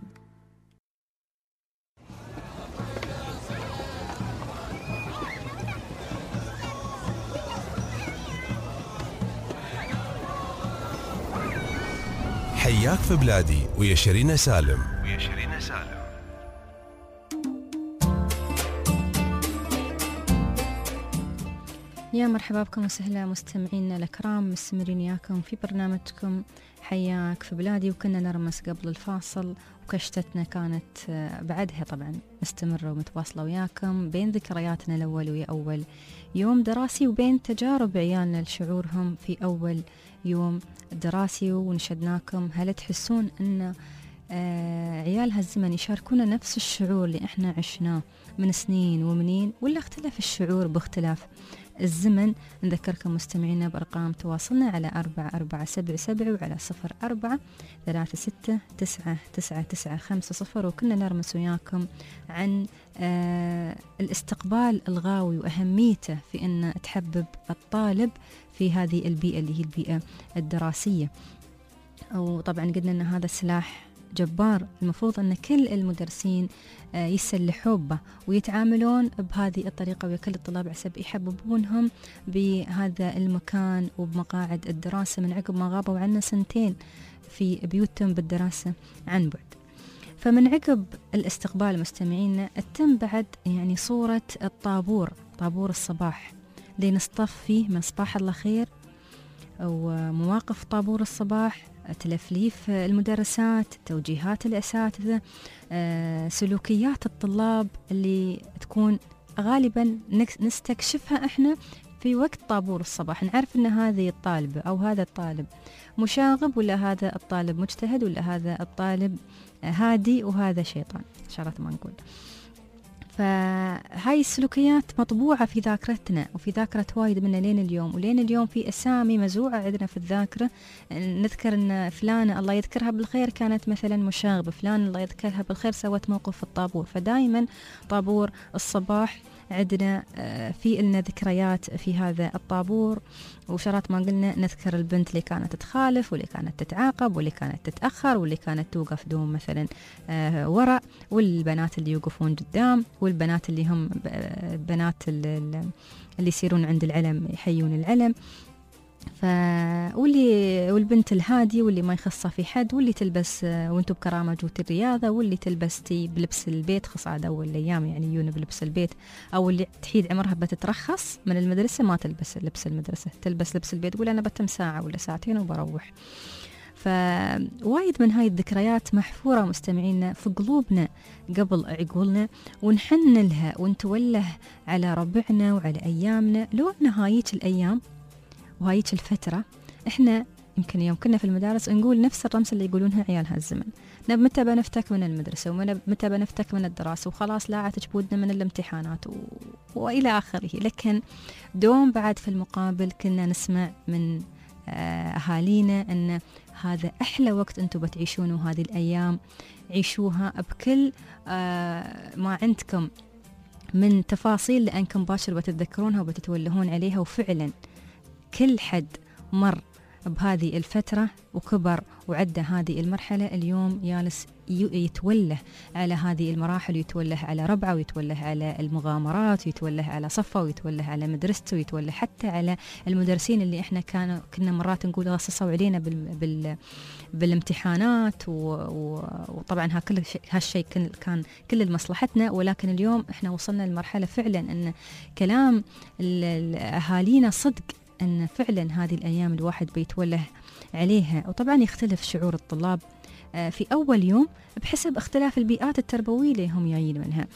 حياك في بلادي ويا شيرين سالم. يا مرحبا بكم وسهلا مستمعينا الكرام، مستمرين وياكم في برنامجكم حياك في بلادي. وكنا نرمس قبل الفاصل وكشتتنا كانت بعدها طبعا مستمرة ومتواصلة وياكم بين ذكرياتنا الأول ويا أول يوم دراسي، وبين تجارب عيالنا لشعورهم في أول يوم دراسي. ونشدناكم هل تحسون أن عيال هالزمن يشاركونا نفس الشعور اللي احنا عشناه من سنين ومنين، ولا اختلف الشعور باختلاف الزمن؟ نذكركم مستمعينا بأرقام تواصلنا على 4477 وعلى 0436999950. وكنا نرمس وياكم عن الاستقبال الغاوي وأهميته في أن تحبب الطالب في هذه البيئة اللي هي البيئة الدراسية. وطبعا قلنا أن هذا سلاح جبار، المفروض أن كل المدرسين يسلحوا به ويتعاملون بهذه الطريقة ويا كل الطلاب عسب يحببونهم بهذا المكان وبمقاعد الدراسة من عقب ما غابوا عنا سنتين في بيوتهم بالدراسة عن بعد. فمن عقب الاستقبال مستمعينا تتم بعد يعني صورة الطابور، طابور الصباح اللي نصطف فيه من صباح الله خير، ومواقف طابور الصباح، تلفليف المدرسات، توجيهات الأساتذة، سلوكيات الطلاب اللي تكون غالبا نستكشفها احنا في وقت طابور الصباح. نعرف ان هذه الطالبة او هذا الطالب مشاغب، ولا هذا الطالب مجتهد، ولا هذا الطالب هادي وهذا شيطان، شرط ما نقول. فهاي السلوكيات مطبوعة في ذاكرتنا وفي ذاكرة وايد منا لين اليوم، ولين اليوم في أسامي مزروعة عندنا في الذاكرة. نذكر أن فلانة الله يذكرها بالخير كانت مثلا مشاغبة، فلان الله يذكرها بالخير سوت موقف في الطابور. فدائما طابور الصباح عندنا في لنا ذكريات في هذا الطابور. وشرط ما قلنا نذكر البنت اللي كانت تخالف، واللي كانت تتعاقب، واللي كانت تتأخر، واللي كانت توقف دوم مثلا وراء، والبنات اللي يوقفون قدام، والبنات اللي هم بنات اللي يصيرون عند العلم يحيون العلم. والبنت الهادي واللي ما يخصها في حد، واللي تلبس وانتو بكرامة جوت الرياضة، واللي تلبستي بلبس البيت، خص عاد أول الأيام يعني يون بلبس البيت، أو اللي تحيد عمرها بتترخص من المدرسة ما تلبس لبس المدرسة، تلبس لبس البيت، تقول أنا بتم ساعة ولا ساعتين وبروح. فوايد من هاي الذكريات محفورة مستمعينا في قلوبنا قبل عقولنا، ونحن لها ونتوله على ربعنا وعلى أيامنا. لو أن هايك الأيام وهايك الفترة احنا يمكن يوم كنا في المدارس نقول نفس الرمس اللي يقولونها عيال هالزمن، متى بنفتك من المدرسة ومتى بنفتك من الدراسة وخلاص لا تجبودنا من الامتحانات وإلى آخره. لكن دوم بعد في المقابل كنا نسمع من أهالينا أن هذا أحلى وقت أنتم بتعيشونه، هذه الأيام عيشوها بكل ما عندكم من تفاصيل، لأنكم باشر بتتذكرونها وبتتولهون عليها. وفعلا كل حد مر بهذه الفترة وكبر وعدى هذه المرحلة اليوم جالس يتوله على هذه المراحل، ويتوله على ربعه، ويتوله على المغامرات، ويتوله على صفه، ويتوله على مدرسته، ويتوله حتى على المدرسين اللي احنا كنا مرات نقول غصصوا علينا بالامتحانات. وطبعا هالشيء كان كل لمصلحتنا، ولكن اليوم احنا وصلنا لمرحلة فعلا ان كلام اهالينا صدق، أن فعلا هذه الأيام الواحد بيتوله عليها. وطبعا يختلف شعور الطلاب في أول يوم بحسب اختلاف البيئات التربوية اللي هم جايين منها.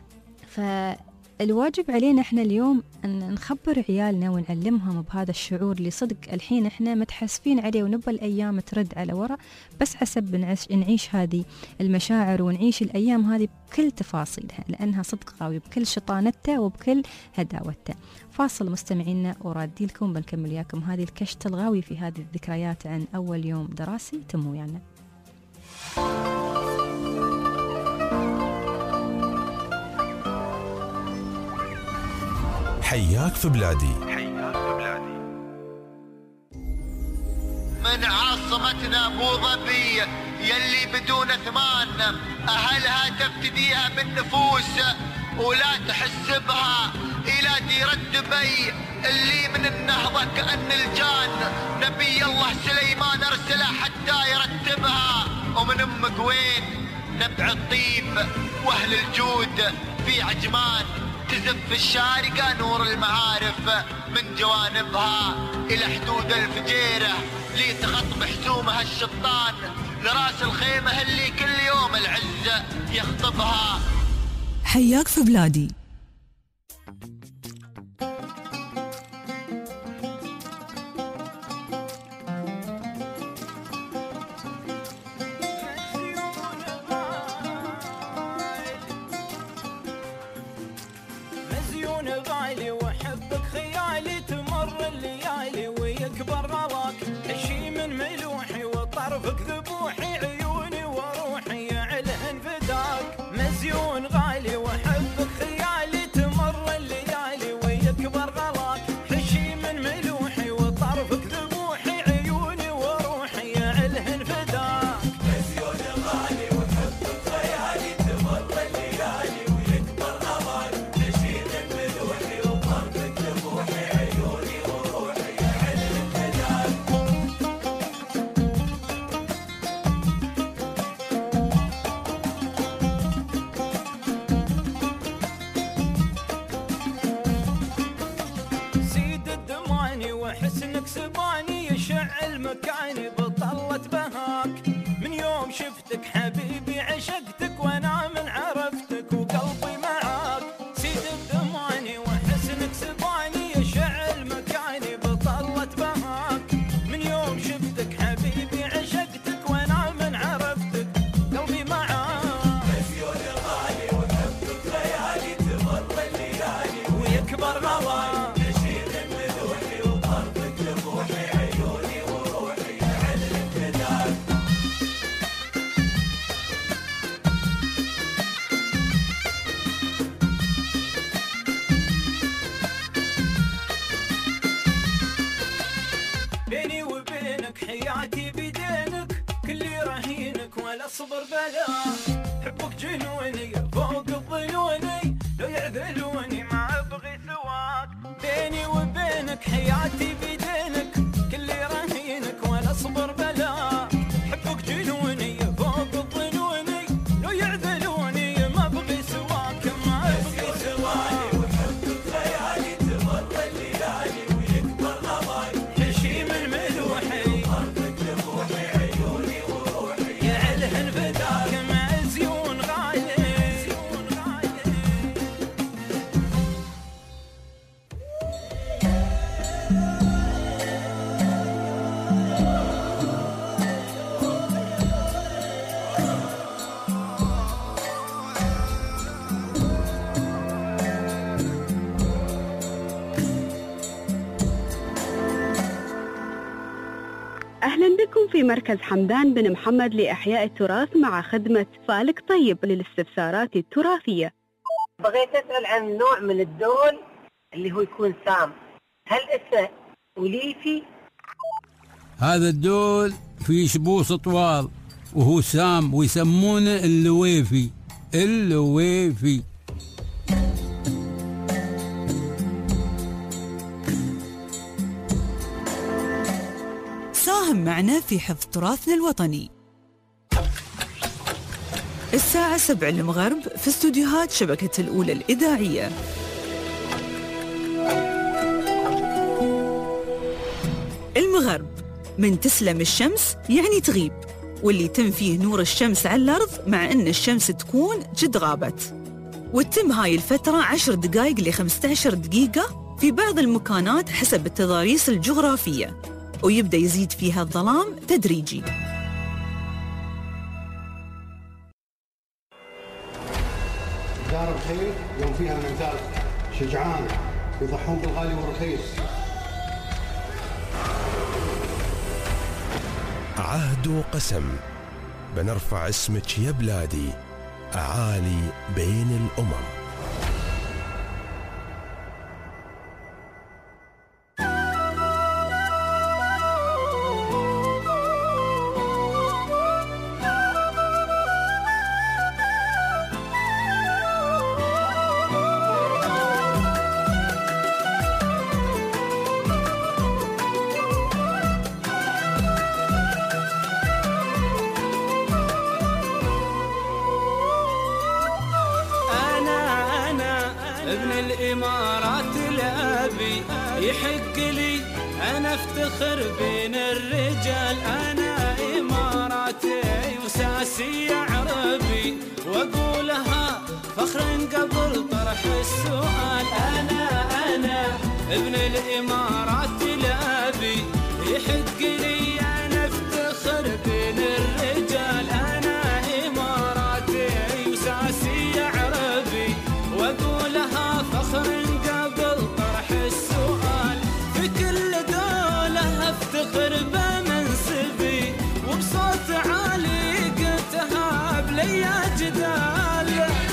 فالواجب علينا احنا اليوم أن نخبر عيالنا ونعلمهم بهذا الشعور اللي صدق الحين احنا متحسفين عليه، ونبى الأيام ترد على وراء بس حسب نعيش هذه المشاعر ونعيش الأيام هذه بكل تفاصيلها، لأنها صدق قوي بكل شطانتها وبكل هداوتها. فاصل مستمعينا ورادي لكم، بنكمل وياكم هذه الكشت الغاوي في هذه الذكريات عن أول يوم دراسي تم ويانا. حياك في بلادي. من عاصمتنا ابو ظبي يلي بدون ثمان، اهلها تفتديها بالنفوس ولا تحس بها الى ديرة دبي اللي من النهضة كأن الجان نبي الله سليمان ارسله حتى يرتبها. ومن امك وين نبع الطيب واهل الجود في عجمان، تزف الشارقة نور المعارف من جوانبها إلى حدود الفجيرة اللي تخط بحسومها الشطان لراس الخيمة اللي كل يوم العزة يخطبها. حياك في بلادي. غالي وحبك خيالي، تمر الليالي ويكبر غلاك، عشي من ملوحي وطرفك ذبوحي، عيوني وروحي علهن فداك. مزيون غالي وحبك خيالي، تمر الليالي ويكبر غلاك، عشي من ملوحي وطرفك ذبوحي، عيوني وروحي علهن فداك. مزيون غالي وحبك خيالي، تمر الليالي ويكبر غلاك، عشي من ملوحي وطرفك ذبوحي، عيوني وروحي علهن فداك. سيد الدماني وحسنك سباني، يشعل مكاني بطلة بهاك. من يوم شفتك حبيبي عشقتك، وانا من عرفتك وقلبي معاك. سيد الدماني وحسنك سباني، يشعل مكاني بطلة بهاك. من يوم شفتك حبيبي عشقتك، وانا من عرفتك قلبي معاك. مزيون غالي وحبك خيالي، تمر الليالي ويكبر غلاك، بيني وبينك حياتي بيدينك، كلي رهينك ولا صبر بلا. حبك جنوني فوق الظنوني، لو يعذلوني ما ابغي سواك. بيني وبينك حياتي بيدينك، كلي رهينك ولا صبر بلا. حبك جنوني فوق الظنوني، لو يعذلوني ما ابغي سواك، ما ابغي سواك. وحبك خيالي، تمر الليالي ويكبر غلاي، عشي من ملوحي طرفك ذبوحي، عيوني وروحي يعلهن فداك. مزيون غالي. أهلا بكم في مركز حمدان بن محمد لإحياء التراث مع خدمة فالك طيب للاستفسارات التراثية. بغيت أسأل عن نوع من الدول اللي هو يكون سام، هل اسمه وليفي؟ هذا الدول فيه شبوص طوال وهو سام ويسمونه اللويفي. اللويفي. ساهم معنا في حفظ تراثنا الوطني. الساعة 7 المغرب في استوديوهات شبكة الأولى الإذاعية. المغرب، من تسلم الشمس يعني تغيب، واللي تم فيه نور الشمس على الأرض مع أن الشمس تكون جد غابت، وتتم هاي الفترة 10 دقائق ل 15 دقيقة في بعض المكانات حسب التضاريس الجغرافية، ويبدأ يزيد فيها الظلام تدريجي. دار الخير يوم فيها رجال شجعان يضحون بالغالي والرخيص. عهد وقسم، بنرفع اسمك يا بلادي أعالي بين الأمم. ابن الإمارات الأبي يحق لي أنا افتخر بين الرجال. أنا إماراتي وساسي عربي وأقولها فخرا قبل طرح السؤال. أنا ابن الإمارات الأبي يحق لي أنا افتخر بين الرجال. أنا إماراتي وساسي عربي وأقولها فخر قبل طرح السؤال. في كل دولة أفتخر بمنصبي وبصوت عالي قلتها بليا جدال.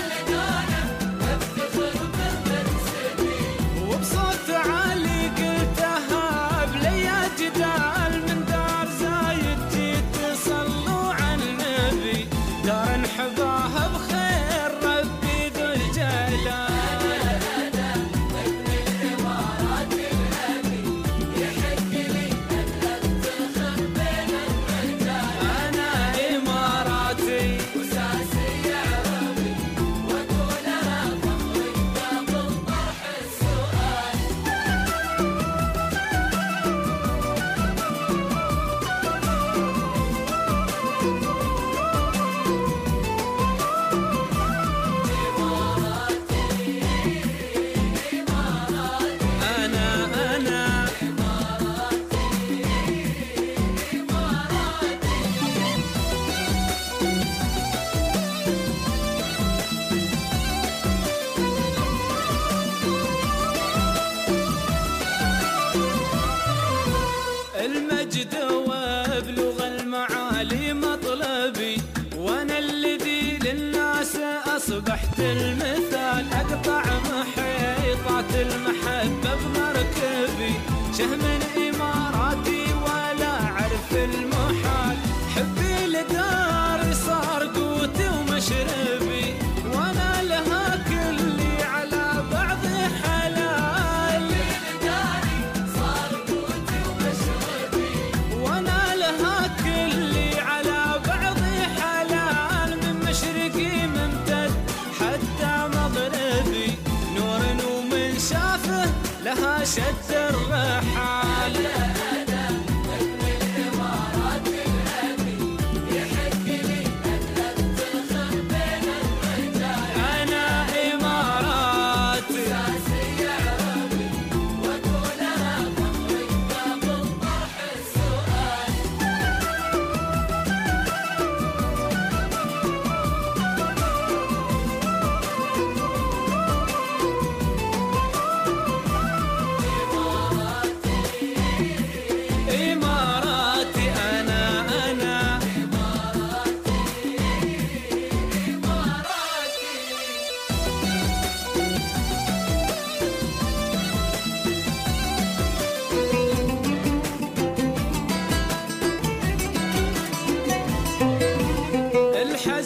وبصوت عالي قلتها بليا جدال. من دار زايد جيت تصلوا على النبي، دار انحباها بخير ربي ذو الجلال. المجد وابلغ المعالي مطلبي، وانا الذي للناس اصبحت المثال. اقطع محيطات المحبه بمركبي، شهم اماراتي ولا اعرف المحال. حبي لداري صار قوتي ومشربي، وانا لها كلي على بعض حلال. وانا لها كلي على بعض حلال. من مشرقي ممتد حتى مغربي، نور ومن شافه لها شد الرحال. أنا إماراتي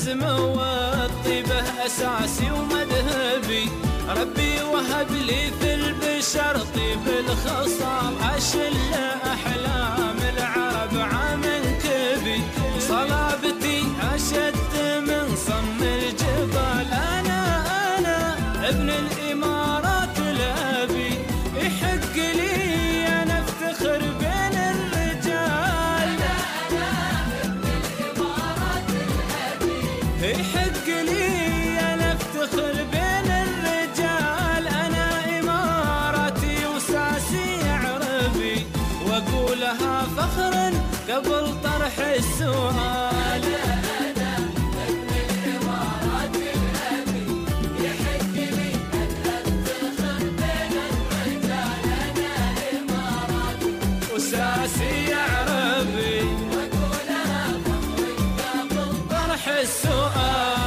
العزم والطيبة أساسي ومذهبي، ربي وهب لي في البشر طيب الخصال، أشل أحلام العرب عام كبي، صلابتي أشد من صم الجبال، أنا ابن الإمارات الأبي، يحق لي أنا افتخر بين الرجال، أنا ابن الإمارات الأبي، يحق لي أنا افتخر بين الرجال، أنا إماراتي وساسي عربي، وأقولها فخرا قبل طرح السؤال، أنا ابن الإمارات الأبي، يحق لي أن أفتخر بين الرجال، أنا إماراتي وساسي عربي، وأقولها فخرا قبل طرح السؤال.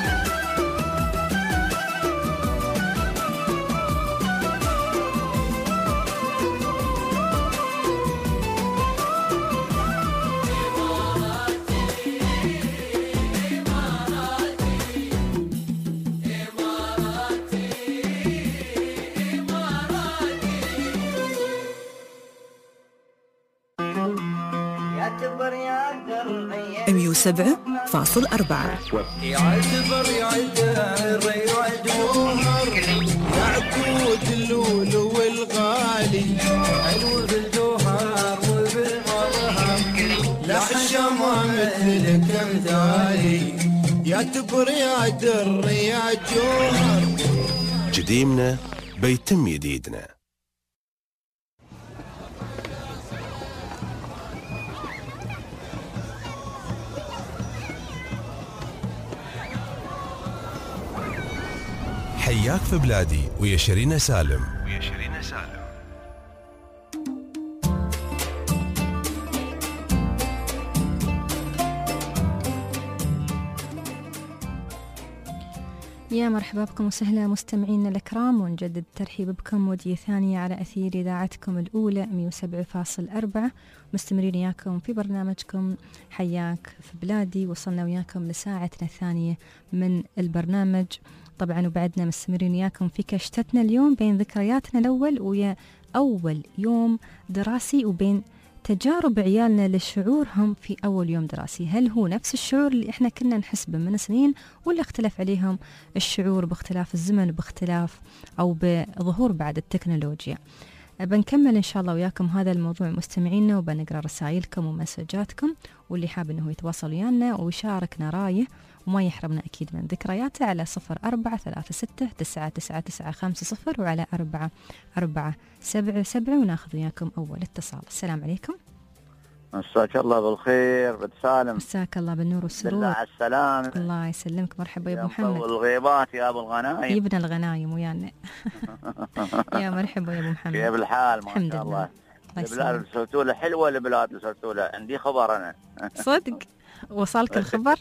يعتبر يا درعي 107.4 يعتبر يعقود اللول والغالي، حلو بالجوهر وبالمرهم، لا حشمه مثلك امثالي، يعتبر يا در يا جوهر. جديمنا بيتم جديدنا. حياك في بلادي ويا شيرين سالم. يا مرحبا بكم وسهلا مستمعينا الأكرام، ونجدد الترحيب بكم ودية ثانية على أثير إذاعتكم الأولى 107.4، مستمرين وياكم في برنامجكم حياك في بلادي. وصلنا وياكم لساعتنا الثانية من البرنامج طبعا، وبعدنا مستمرين وياكم في كشتتنا اليوم بين ذكرياتنا الأول ويا أول يوم دراسي، وبين تجارب عيالنا لشعورهم في أول يوم دراسي. هل هو نفس الشعور اللي إحنا كنا نحسبه من سنين، ولا اختلف عليهم الشعور باختلاف الزمن باختلاف أو بظهور بعد التكنولوجيا؟ بنكمل إن شاء الله وياكم هذا الموضوع مستمعينا، وبنقرأ رسائلكم ومسجاتكم، واللي حاب إنه يتواصل ويانا ويشاركنا رايه وما يحرمنا أكيد من ذكرياته على 0436999950 وعلى 4477، وناخذ وياكم أول اتصال. السلام عليكم. مساك الله بالخير بنت سالم. مساك الله بالنور والسرور. بالله على السلامة. الله يسلمك. مرحبا يا ابو محمد. والغيبات يا ابو الغنايم. يبنى الغنايم ويانا. يا مرحبا يا ابو محمد. كيف الحال؟ ما الحمد شاء الله. الله. البلاد السلتولة حلوة، البلاد السلتولة عندي خبر أنا. صدق وصلك الخبر؟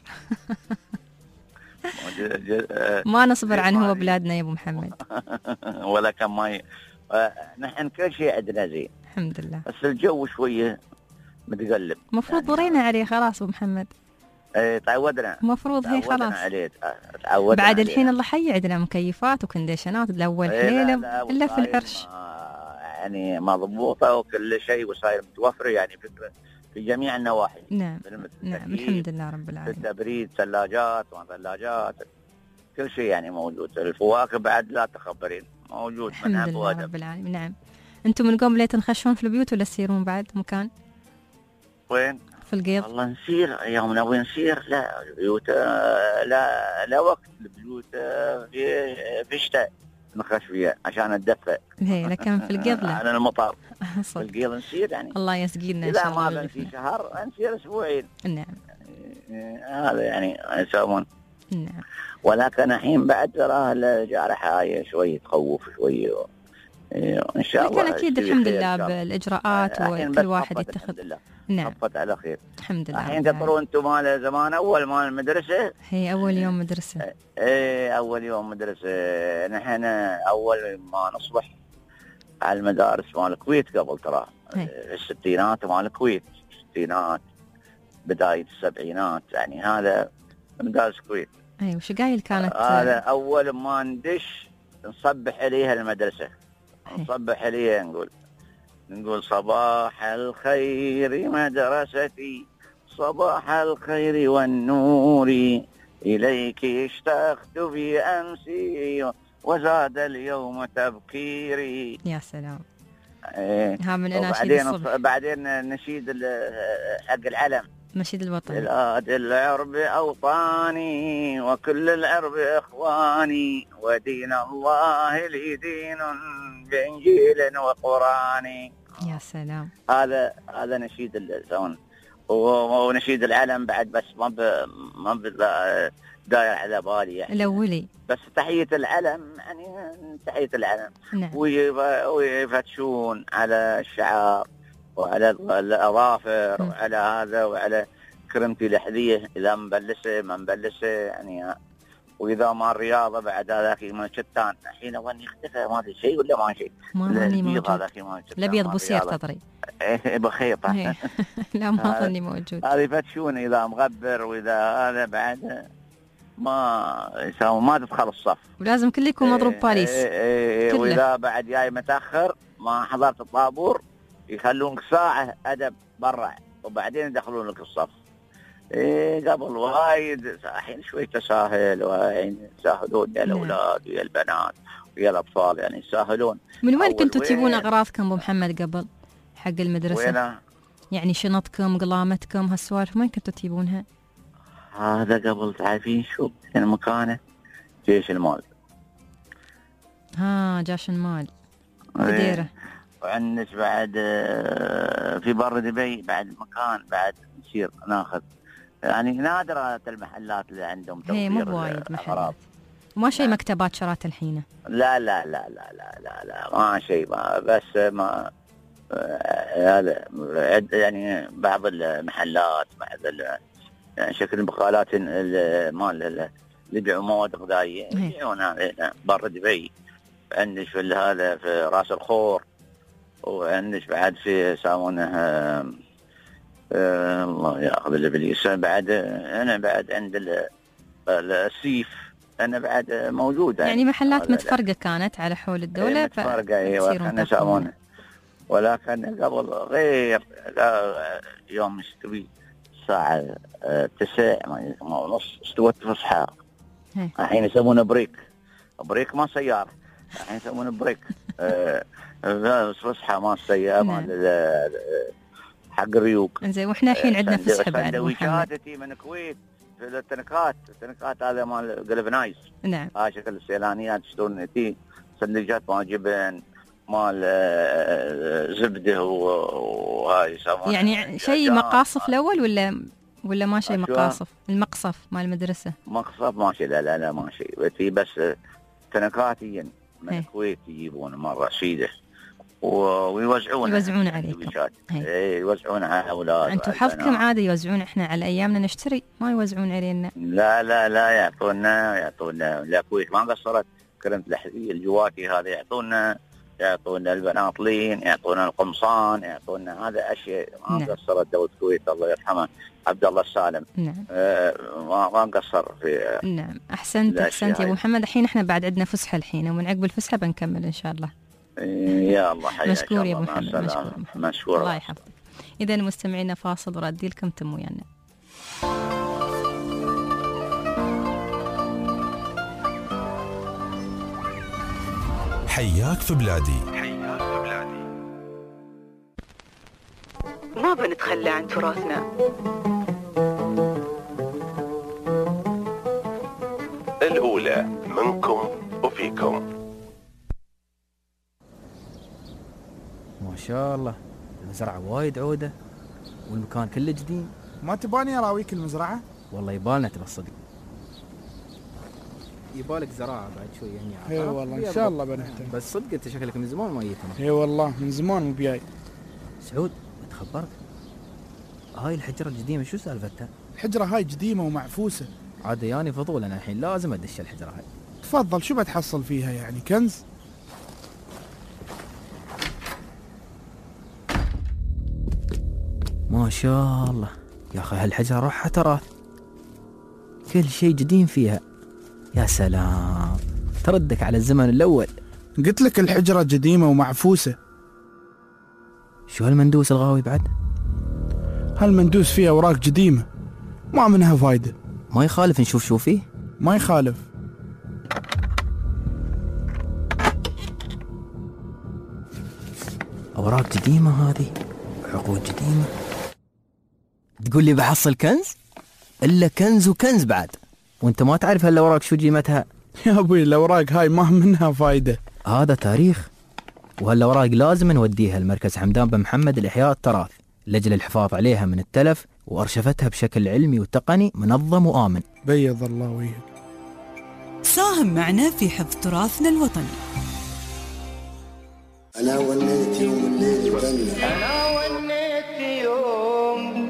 ما نصبر عنه هو بلادنا يا ابو محمد. ولا كم ماي. نحن كل شيء عندنا زين الحمد لله، بس الجو شوية متقلب. مفروض ضرينا عليه خلاص ابو محمد. ايه تعودنا. مفروض هي خلاص. تعودنا بعد الحين الله حي عندنا مكيفات وكنديشنات الاول حليله الا في العرش. يعني مضبوطة وكل شيء وصاير متوفر يعني في جميع النواحي. نعم نعم الحمد لله رب العالمين. التبريد، ثلاجات وثلاجات، كل شيء يعني موجود. الفواكه بعد لا تخبرين موجود. الحمد لله رب العالمين. نعم. انتم من قوم ليه تنخشون في البيوت ولا تسيرون بعد مكان؟ وين؟ في القيض. والله نسير يوم نبغي نسير. لا البيوت لا وقت. البيوت في الشتاء نخش فيها عشان اتدفى. هي لكن في القيض لا. على المطر. في القيض نسير يعني. الله يسقينا ان شاء الله. لا ما بنسي شهر، نسير اسبوعين. نعم. هذا يعني يسوون. نعم. ولكن الحين بعد تراه الجارحة هاي شوي تخوف شوي ان شاء الله. لكن اكيد الحمد لله بالاجراءات وكل واحد يتخذ. نعم. خفت على خير الحمد لله. الحين تطرون انتم مال زمان اول مال المدرسة. هي اول يوم مدرسة. ايه اول يوم مدرسة. نحن اول ما نصبح على المدارس مال الكويت قبل ترى في الستينات مال الكويت، الستينات بداية السبعينات، يعني هذا من غاز الكويت. اي وش قايل كانت؟ هذا اول ما ندش نصبح عليها المدرسه، نصبح عليها نقول صباح الخير مدرستي، صباح الخير والنور، إليك اشتقت في أمسي وزاد اليوم تبكيري. يا سلام. ها من أناشيد الصبح. بعدين نشيد حق العلم، نشيد الوطن. بلاد العرب أوطاني وكل العرب إخواني، ودين الله لي دين بإنجيل وقراني. يا سلام. هذا نشيد الزون، ونشيد العلم بعد، بس ما داير على بالي يعني الأولي، بس تحية العلم يعني تحية العلم. نعم. ويفتشون على الشعار وعلى الأظافر وعلى هذا وعلى كرمتي لحذية إذا مبلسة ما مبلسة يعني، وإذا ما الرياضة بعد هذاك ما شتان. الحين وين اختفى ما ادري شيء ولا ما شيء. ما ظني موجود. الأبيض بوسير تدري. بخيطة. لا ما ظني موجود. هذا يفتشون إذا مغبر وإذا هذا بعد ما يساوي ما تدخل الصف، ولازم كل يكون مضروب باريس. وإذا بعد جاي متأخر ما حضرت الطابور يخلونك ساعة أدب برا وبعدين يدخلون لك الصف. قبل وايد الحين شوي تساهل، وين يساهلون يا الأولاد ويا البنات ويا الأطفال يعني يساهلون. من وين كنتوا تجيبون أغراضكم أبو محمد قبل حق المدرسة؟ وين يعني شنطكم قلامتكم هالسوالف وين كنتوا تجيبونها؟ هذا قبل تعرفين شو كان مكانه؟ جيش المال. جيش المال بديره. وعندك بعد في بر دبي بعد مكان بعد نصير ناخذ يعني نادرة المحلات اللي عندهم توفير. مو بوايد محلات وما شيء مكتبات شرات الحين. لا لا لا لا لا لا لا ما شيء، ما بس ما هذا يعني بعض المحلات بعض يعني شكل البقالات مال اللي يبيعوا مواد غذائية يبيعون هذا بر دبي. عندك في هذا في راس الخور، وعندك بعد في يسمونه الله ياخذ الابليس بعد. انا بعد عند السيف انا بعد موجوده يعني محلات متفرقه كانت على حول الدوله. متفرقه ايوه كانوا يسمونه، ولكن قبل غير يوم استوي الساعه 9:30 استوت فصحى. الحين يسمونه بريك ما سياره، الحين يسمونه بريك. فصحى ما السياره مال حق الريوق. زين واحنا الحين عندنا فسحه بعد سندويشاتي من الكويت في التنكات هذا مال قلب نايس. نعم. شكل السيلانيات يشترون تي سندويشات مال جبن مال زبده وهاي يسمونه يعني شيء مقاصف الاول ولا ما شيء مقاصف؟ المقصف مال المدرسه مقصف ماشي. لا ماشي بس تنكاتيا من الكويت يجيبون مره شيده ويوزعون عليكم. يوزعون على اولاد. انتم حظكم عادي يوزعون، احنا على ايامنا نشتري ما يوزعون علينا. لا يعطونا الكويت ما قصرت. كرمت لحذية الجواتي هذا يعطونا البناطلين، يعطونا القمصان، يعطونا هذا اشياء ما قصرت دولة الكويت الله يرحمه عبد الله السالم. نعم. ما قصر في. نعم احسنت يا ابو محمد. الحين احنا بعد عندنا فسحه الحين، ومن عقب الفسحه بنكمل ان شاء الله. يا الله حياك. مشكور يا ابو محمد. مشكور الله يحفظك. اذا مستمعينا فاصل وردي لكم تم ويانا. حياك في بلادي. ما بنتخلى عن تراثنا. الأولى منكم وفيكم. ما شاء الله المزرعة وايد عودة والمكان كله جديد. ما تباني اراويك المزرعة؟ والله يبالنا تبى الصدق. يبالك زراعة بعد شوي يعني. اي والله ان شاء الله بنهتم. بس صدق انت شكلك من زمان ما جيتنا. اي والله من زمان مو بجاي. سعود اتخبرك هاي الحجرة القديمة شو سالفتها؟ الحجرة هاي قديمة ومعفوسة. عاد يعني فضول انا الحين لازم ادش الحجرة هاي. تفضل شو بتحصل فيها يعني كنز؟ ما شاء الله يا اخي هالحجرة روحها تراث. كل شيء جديم فيها. يا سلام، تردك على الزمن الأول. قلت لك الحجرة قديمة ومعفوسة. شو هالمندوس الغاوي بعد؟ هالمندوس فيه أوراق قديمة ما منها فايدة. ما يخالف نشوف شو فيه؟ ما يخالف. أوراق قديمة هذه، عقود قديمة. تقول لي بحصل كنز؟ إلا كنز وكنز بعد، وانت ما تعرف هالأوراق شو قيمتها. يا أبوي الأوراق هاي ما منها فايدة. هذا تاريخ، وهالأوراق لازم نوديها لمركز حمدان بن محمد لإحياء التراث لأجل الحفاظ عليها من التلف وأرشفتها بشكل علمي وتقني منظم وآمن. بيض الله وجهك. ساهم معنا في حفظ تراثنا الوطني. أنا وليت يوم الليل دنا، أنا وليت يوم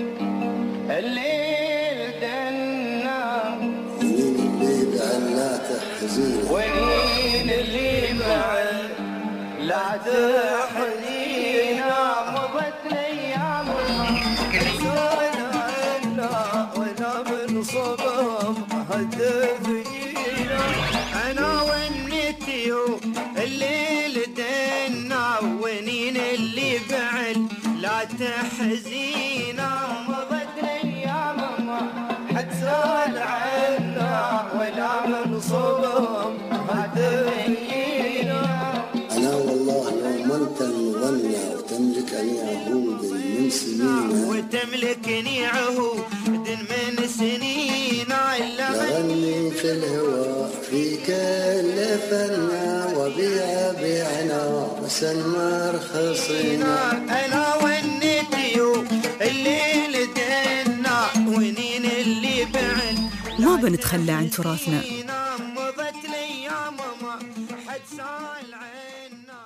الليل دنا، ونين اللي بعد لا تحزين، ونين اللي بعد لا تحزين، مضت أيامنا نسولنا عنا ولا من صبم هدفينا. أنا وليت يوم الليل دنا، ونين اللي بعد لا تحزينا، مضت الايام ما حد سال عنا ولا من صبم هدفينا. أنا والله يوم أنت المغنى وتملكني عهود من سنين، وتملكني عهود من سنين، نغني في الهواء في كل فنا، وبيع بيعنا وسلمى رخصينا. أنا ونيت يوم الليل دنا، ونين اللي بعد ما بنتخلى عن تراثنا. مضت الأيام ما حد سال عنا.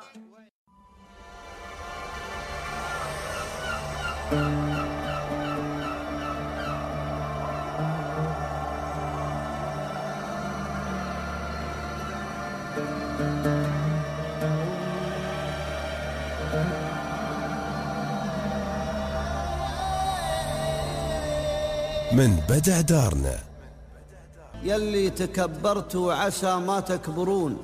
من بدع دارنا. يلي تكبرتوا عسى ما تكبرون،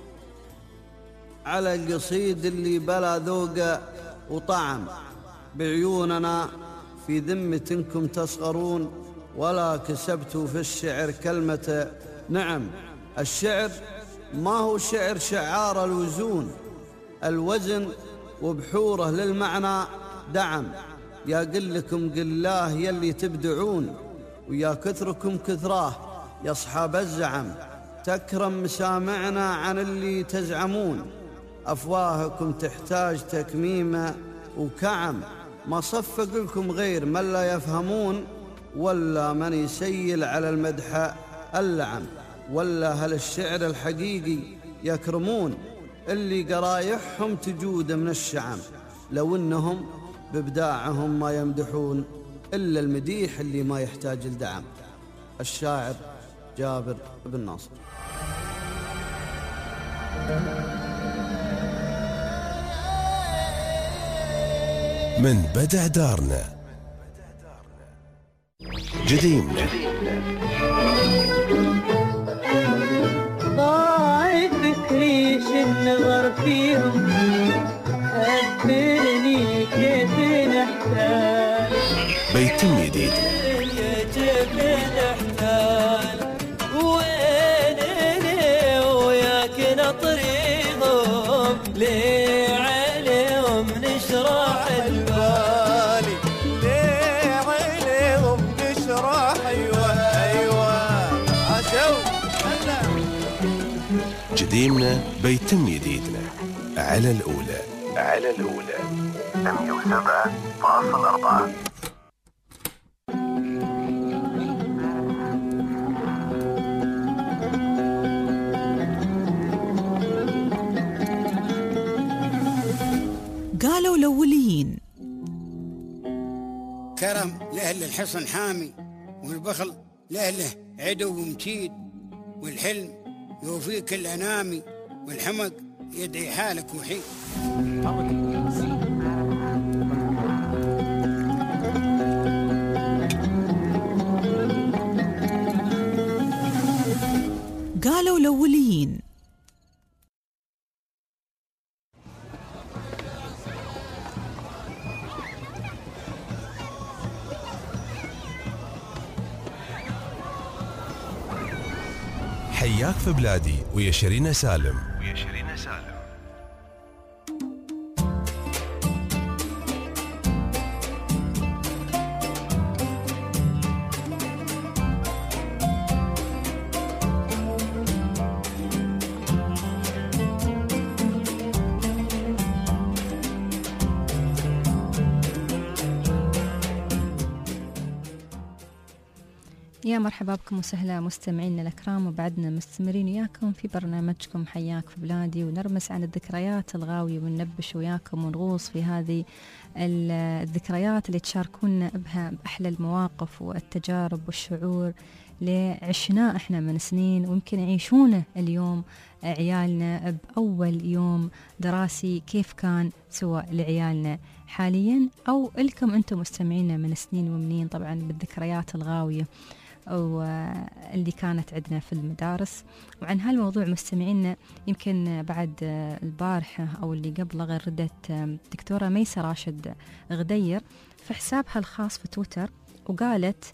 على القصيد اللي بلا ذوق وطعم، بعيوننا في ذمتكم تصغرون، ولا كسبتوا في الشعر كلمة نعم. الشعر ما هو شعر شعار الوزون، الوزن وبحوره للمعنى دعم. يا قلكم قلاه يلي تبدعون، ويا كثركم كثراه يا أصحاب الزعم. تكرم مسامعنا عن اللي تزعمون، أفواهكم تحتاج تكميمة وكعم. ما صفق لكم غير من لا يفهمون، ولا من يسيل على المدح اللعم. ولا هل الشعر الحقيقي يكرمون اللي قرايحهم تجود من الشعم، لو إنهم بإبداعهم ما يمدحون إلا المديح اللي ما يحتاج الدعم. الشاعر جابر بن ناصر. من بدع دارنا. جديمنا. ضاعت فكري شنغر فيهم، أخبرني كيف نحتاج. بيتم جديد. كيف نحتاج وين وياك نطريقهم، ليه عليهم نشرح البالي، ليه عليهم نشرح. أيوة عشو جديمنا بيتم جديدنا على الأولى. 107.4. قالوا الأوليين كرم لأهل الحصن حامي، والبخل لأهله عدو مكيد، والحلم يوفيك الأنامي، والحمق يدعي حالك وحيد. حياك في بلادي ويا شيرين سالم. يا مرحبا بكم وسهلا مستمعينا الأكرام، وبعدنا مستمرين وياكم في برنامجكم حياك في بلادي، ونرمس عن الذكريات الغاوية وننبش وياكم ونغوص في هذه الذكريات اللي تشاركونا بها بأحلى المواقف والتجارب والشعور اللي عشناه احنا من سنين ويمكن يعيشونه اليوم عيالنا بأول يوم دراسي، كيف كان سواء لعيالنا حاليا أو لكم أنتم مستمعينا من سنين ومنين، طبعا بالذكريات الغاوية أو اللي كانت عندنا في المدارس. وعن هالموضوع مستمعينا يمكن بعد البارحة أو اللي قبله غردت دكتورة ميسة راشد غدير في حسابها الخاص في تويتر، وقالت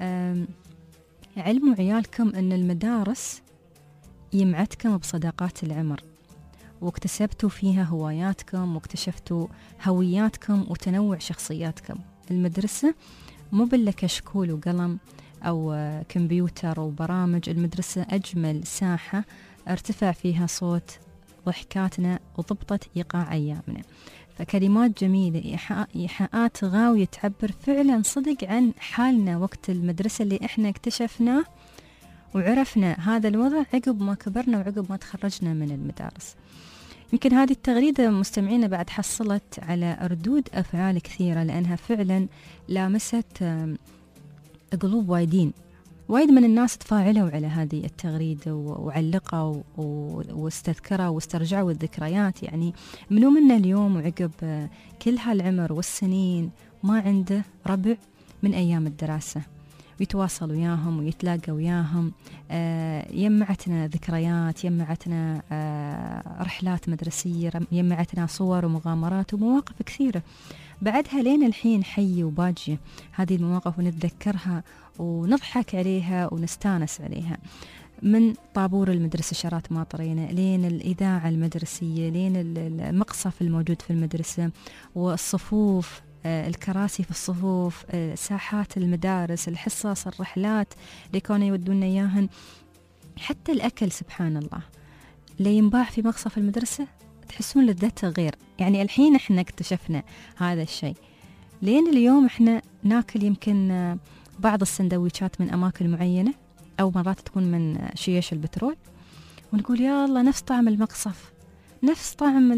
علموا عيالكم أن المدارس يمعتكم بصداقات العمر، واكتسبتوا فيها هواياتكم واكتشفتوا هوياتكم وتنوع شخصياتكم. المدرسة مو بلا كشكول وقلم أو كمبيوتر وبرامج، المدرسة أجمل ساحة ارتفع فيها صوت ضحكاتنا وضبطت إيقاع أيامنا. فكلمات جميلة، إيحاءات غاوية تعبر فعلا صدق عن حالنا وقت المدرسة اللي إحنا اكتشفناه وعرفنا هذا الوضع عقب ما كبرنا وعقب ما تخرجنا من المدارس. يمكن هذه التغريدة مستمعينا بعد حصلت على ردود أفعال كثيرة، لأنها فعلا لامست قلوب وايد من الناس تفاعلوا على هذه التغريدة وعلقوا واستذكروا واسترجعوا الذكريات. يعني منو منا اليوم وعقب كل هالعمر والسنين ما عنده ربع من أيام الدراسة ويتواصل وياهم ويتلاقى وياهم. يمعتنا ذكريات، يمعتنا رحلات مدرسية، يمعتنا صور ومغامرات ومواقف كثيرة بعدها لين الحين حي وباجية هذه المواقف، ونتذكرها ونضحك عليها ونستانس عليها. من طابور المدرسة شارات ماطرينا لين الإذاعة المدرسية، لين المقصف الموجود في المدرسة والصفوف، الكراسي في الصفوف، ساحات المدارس، الحصص، الرحلات اللي كانوا يودونا إياهن، حتى الأكل سبحان الله اللي ينباع في مقصف المدرسة تحسون لذته غير. يعني الحين احنا اكتشفنا هذا الشيء، لين اليوم احنا ناكل يمكن بعض السندويشات من أماكن معينة أو مرات تكون من شيش البترول، ونقول يا الله نفس طعم المقصف، نفس طعم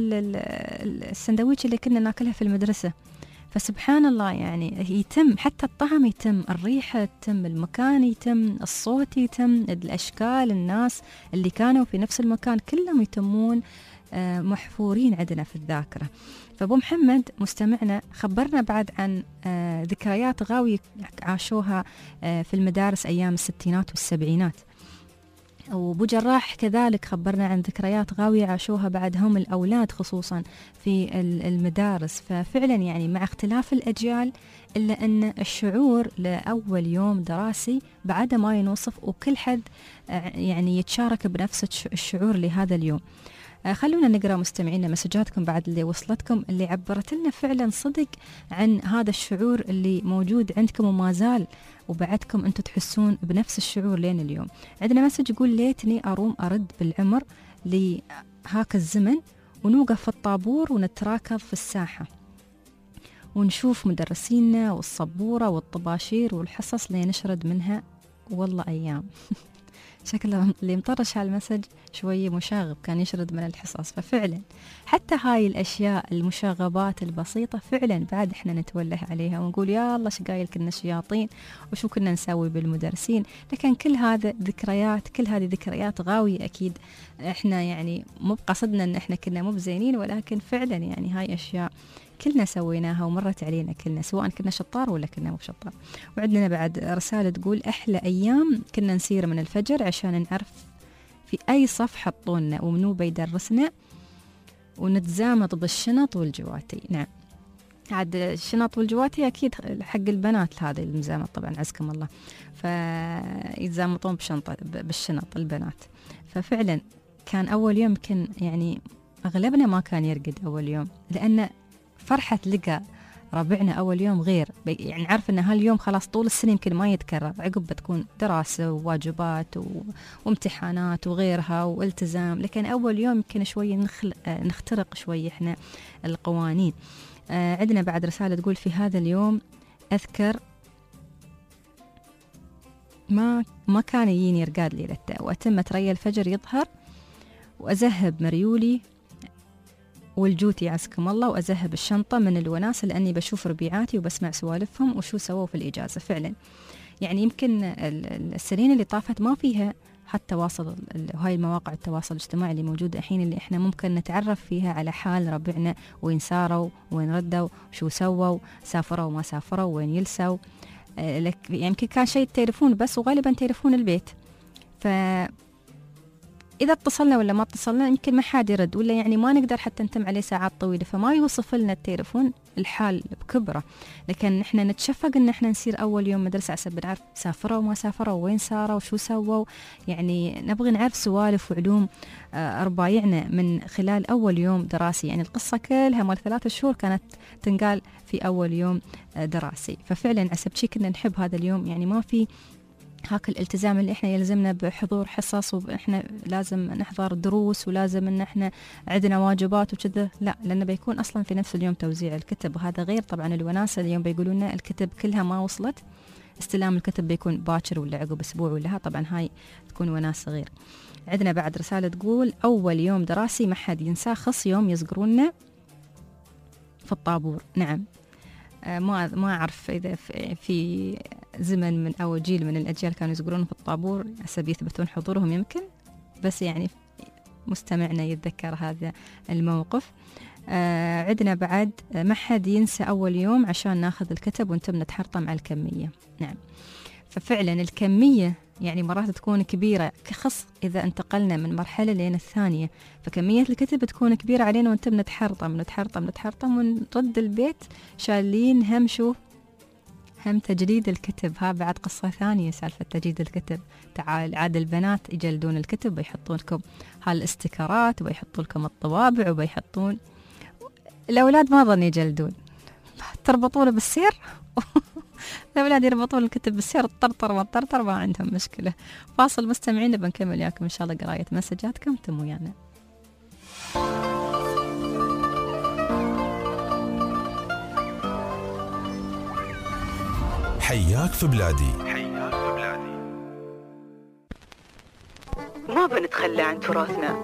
السندويش اللي كنا ناكلها في المدرسة. فسبحان الله يعني يتم حتى الطعم، يتم الريحة، يتم المكان، يتم الصوت، يتم الأشكال، الناس اللي كانوا في نفس المكان كلهم يتمون محفورين عندنا في الذاكرة. فأبو محمد مستمعنا خبرنا بعد عن ذكريات غاوية عاشوها في المدارس أيام الستينات والسبعينات، وأبو جراح كذلك خبرنا عن ذكريات غاوية عاشوها بعدهم الأولاد خصوصا في المدارس. ففعلا يعني مع اختلاف الأجيال إلا أن الشعور لأول يوم دراسي بعد ما ينوصف، وكل حد يعني يتشارك بنفس الشعور لهذا اليوم. خلونا نقرأ مستمعينا مسجاتكم بعد اللي وصلتكم، اللي عبرت لنا فعلا صدق عن هذا الشعور اللي موجود عندكم وما زال وبعدكم أنتم تحسون بنفس الشعور لين اليوم. عندنا مسج يقول ليتني أروم أرد بالعمر لهاك الزمن ونوقف في الطابور ونتراكض في الساحة ونشوف مدرسينا والصبورة والطباشير والحصص اللي نشرد منها، والله أيام. شكله اللي مطرش هالمسج شوية مشاغب، كان يشرد من الحصص. ففعلا حتى هاي الأشياء المشاغبات البسيطة فعلا بعد احنا نتوله عليها ونقول يا الله شقايل كنا شياطين وشو كنا نسوي بالمدرسين. لكن كل هذا ذكريات، كل هذه ذكريات غاوية. أكيد احنا يعني مو بقصدنا ان احنا كنا مو بزينين، ولكن فعلا يعني هاي أشياء كلنا سويناها ومرت علينا كلنا، سواء كنا شطار ولا كنا مو شطار. وعندنا بعد رسالة تقول أحلى أيام كنا نسير من الفجر عشان نعرف في أي صف حطونا ومنو بيدرسنا ونتزامط بالشنط والجواتي. نعم عاد الشنط والجواتي أكيد حق البنات، هذه المزامة طبعا عزكم الله، فيتزامطون بشنطة بالشنط البنات. ففعلا كان أول يوم يمكن يعني أغلبنا ما كان يرقد أول يوم، لأن فرحة لقى ربعنا أول يوم غير، يعني عارف أن هاليوم خلاص طول السنة يمكن ما يتكرر، عقب بتكون دراسة وواجبات وامتحانات وغيرها والتزام، لكن أول يوم يمكن شوي نخترق شوي إحنا القوانين. عندنا بعد رسالة تقول في هذا اليوم أذكر ما كان يجيني رقاد ليلته، وأتمت ري الفجر يظهر، وأذهب مريولي والجوتي عسكم الله، وأذهب الشنطة من الوناسة لأني بشوف ربيعاتي وبسمع سوالفهم وشو سووا في الإجازة. فعلا يعني يمكن السنين اللي طافت ما فيها حتى تواصل، هاي المواقع التواصل الاجتماعي اللي موجودة الحين، اللي احنا ممكن نتعرف فيها على حال ربعنا، وين ساروا وين ردوا، شو سووا، سافروا وما سافروا، وين يلسوا. يعني يمكن كان شيء التليفون بس، وغالبا تليفون البيت، إذا اتصلنا ولا ما اتصلنا يمكن ما حد يرد، ولا يعني ما نقدر حتى نتم عليه ساعات طويلة، فما يوصف لنا التليفون الحال بكبره. لكن نحن نتشفق إن احنا نصير أول يوم مدرسة عشان بنعرف سافروا وما سافروا، وين ساروا وشو سووا، يعني نبغي نعرف سوالف وعلوم ربايعنا من خلال أول يوم دراسي. يعني القصة كلها مال 3 شهور كانت تنقال في أول يوم دراسي. ففعلا عسب شي كنا نحب هذا اليوم، يعني ما في هاك الالتزام اللي احنا يلزمنا بحضور حصص، واحنا لازم نحضر دروس، ولازم ان احنا عندنا واجبات وكذا، لا، لانه بيكون اصلا في نفس اليوم توزيع الكتب، وهذا غير طبعا الوناسه. اليوم بيقولوا لنا الكتب كلها ما وصلت، استلام الكتب بيكون باكر ولا عقب اسبوع ولا طبعا هاي تكون وناسه غير. عندنا بعد رساله تقول اول يوم دراسي ما حد ينساه، خص يوم يصقروننا في الطابور. نعم، ما أعرف إذا في زمن من أو جيل من الأجيال كانوا يصقرون في الطابور حسب يثبتون حضورهم يمكن، بس يعني مستمعنا يتذكر هذا الموقف. عندنا بعد ما حد ينسى أول يوم عشان ناخذ الكتب ونتم نتحرطم على الكمية. نعم، ففعلا الكمية يعني مرات تكون كبيرة، كخص إذا انتقلنا من مرحلة لين الثانية، فكمية الكتب تكون كبيرة علينا وانتم نتحرطم ونرد البيت شالين هم شو هم تجديد الكتب. ها بعد قصة ثانية سالفة تجديد الكتب. تعال عاد البنات يجلدون الكتب، ويحطون لكم هالاستيكرات، ويحطون لكم الطوابع، وبيحطون. الأولاد ما ظن يجلدون، تربطونه بالسير الأولاد يربطون الكتب بالسير، الطرطر ما عندهم مشكلة. فاصل مستمعين، بنكمل وياكم إن شاء الله قراية مسجاتكم. تم ويانا. حياك في بلادي. ما بنتخلى عن تراثنا.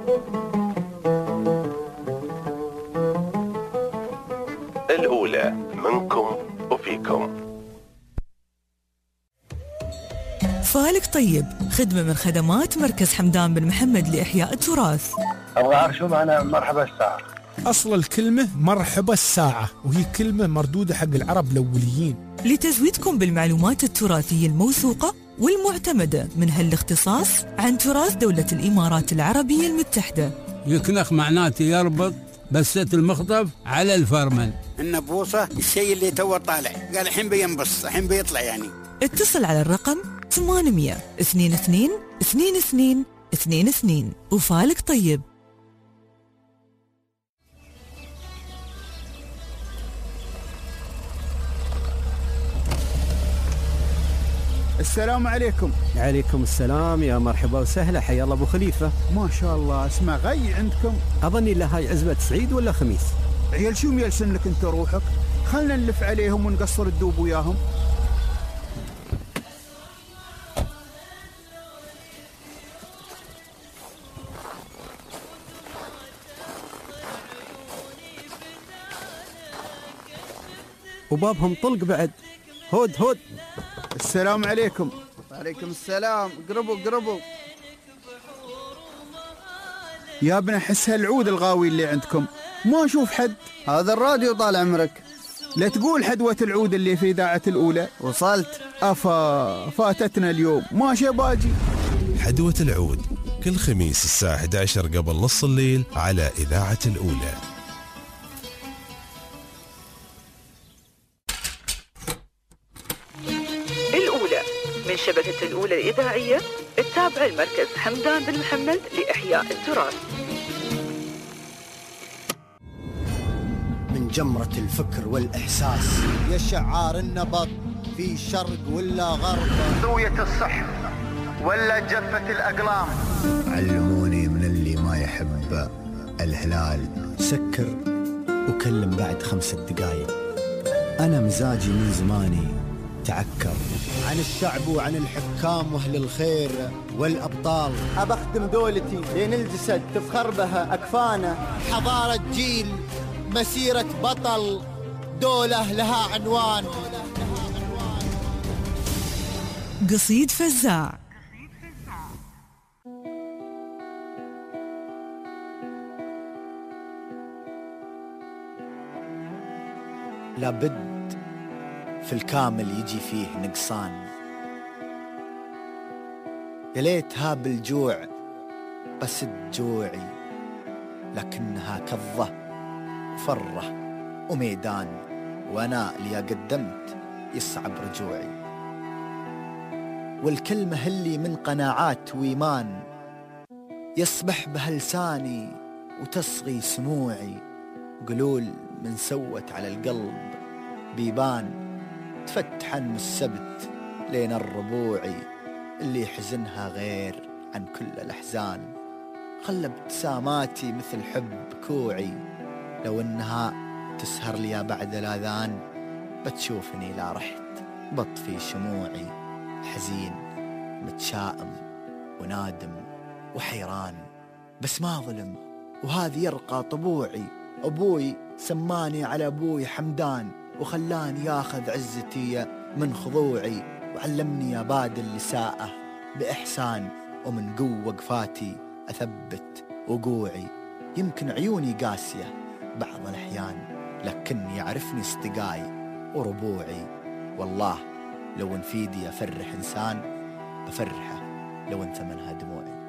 الأولى منكم وفيكم. فالك طيب، خدمة من خدمات مركز حمدان بن محمد لإحياء التراث. أبغى أعرف شو معنى مرحبا الساعة. أصل الكلمة مرحبا الساعة، وهي كلمة مردودة حق العرب الأوليين. لتزويدكم بالمعلومات التراثية الموثوقة والمعتمدة من هالاختصاص عن تراث دولة الإمارات العربية المتحدة. يكنخ معناته يربط بسة المخطف على الفرمل. النبوصة الشيء اللي تو طالع، قال الحين بينبص، الحين بيطلع يعني. اتصل على الرقم 800 22 22 22 وفالك طيب. السلام عليكم. عليكم السلام، يا مرحبا وسهلا، حيا الله ابو خليفه. ما شاء الله، اسمع غي عندكم. اظني له هاي عزبه سعيد ولا خميس. عيال شو ميلسن لك انت روحك، خلنا نلف عليهم ونقصر الدوب وياهم. وبابهم طلق بعد. هود السلام عليكم. وعليكم السلام. قربوا يا ابن احس هالعود الغاوي اللي عندكم، ما اشوف حد. هذا الراديو طال عمرك. لا تقول حدوة العود اللي في إذاعة الأولى. وصلت. فاتتنا اليوم، ما باجي. حدوة العود كل خميس الساعة 11 قبل نص الليل على إذاعة الأولى. من شبكة الأولى الإذاعية التابعة المركز حمدان بن محمد لإحياء التراث. من جمرة الفكر والإحساس يا شعار النبض في شرق ولا غرب، ذوية الصح ولا جفة الأقلام. علموني من اللي ما يحب الهلال سكر وكلم بعد 5 دقايق. أنا مزاجي من زماني تعكر عن الشعب وعن الحكام وأهل الخير والأبطال. أبخدم دولتي لين الجسد تفخر بها أكفانا. حضارة جيل، مسيرة بطل، دولة لها عنوان. قصيد فزاع. لابد في الكامل يجي فيه نقصان. يا ليت هاب الجوع بسد جوعي، لكنها كظة وفرة وميدان، وأنا اللي قدمت يصعب رجوعي. والكلمة اللي من قناعات وإيمان يصبح بها لساني وتصغي سموعي. قلول من سوت على القلب بيبان، تفتحن من السبت لين الربوعي، اللي حزنها غير عن كل الأحزان. خلى ابتساماتي مثل حب كوعي، لو انها تسهر لي بعد الأذان بتشوفني لا رحت بطفي شموعي. حزين متشائم ونادم وحيران، بس ما ظلم وهذه يرقى طبوعي. أبوي سماني على أبوي حمدان، وخلاني ياخذ عزتي من خضوعي، وعلمني أبادل لساءه بإحسان، ومن قوة وقفاتي أثبت وقوعي. يمكن عيوني قاسية بعض الأحيان، لكن يعرفني استقاي وربوعي. والله لو انفيدي أفرح إنسان بفرحه لو انت منها دموعي.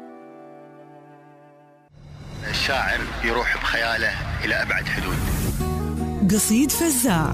الشاعر يروح بخياله إلى أبعد حدود. قصيد فزاع.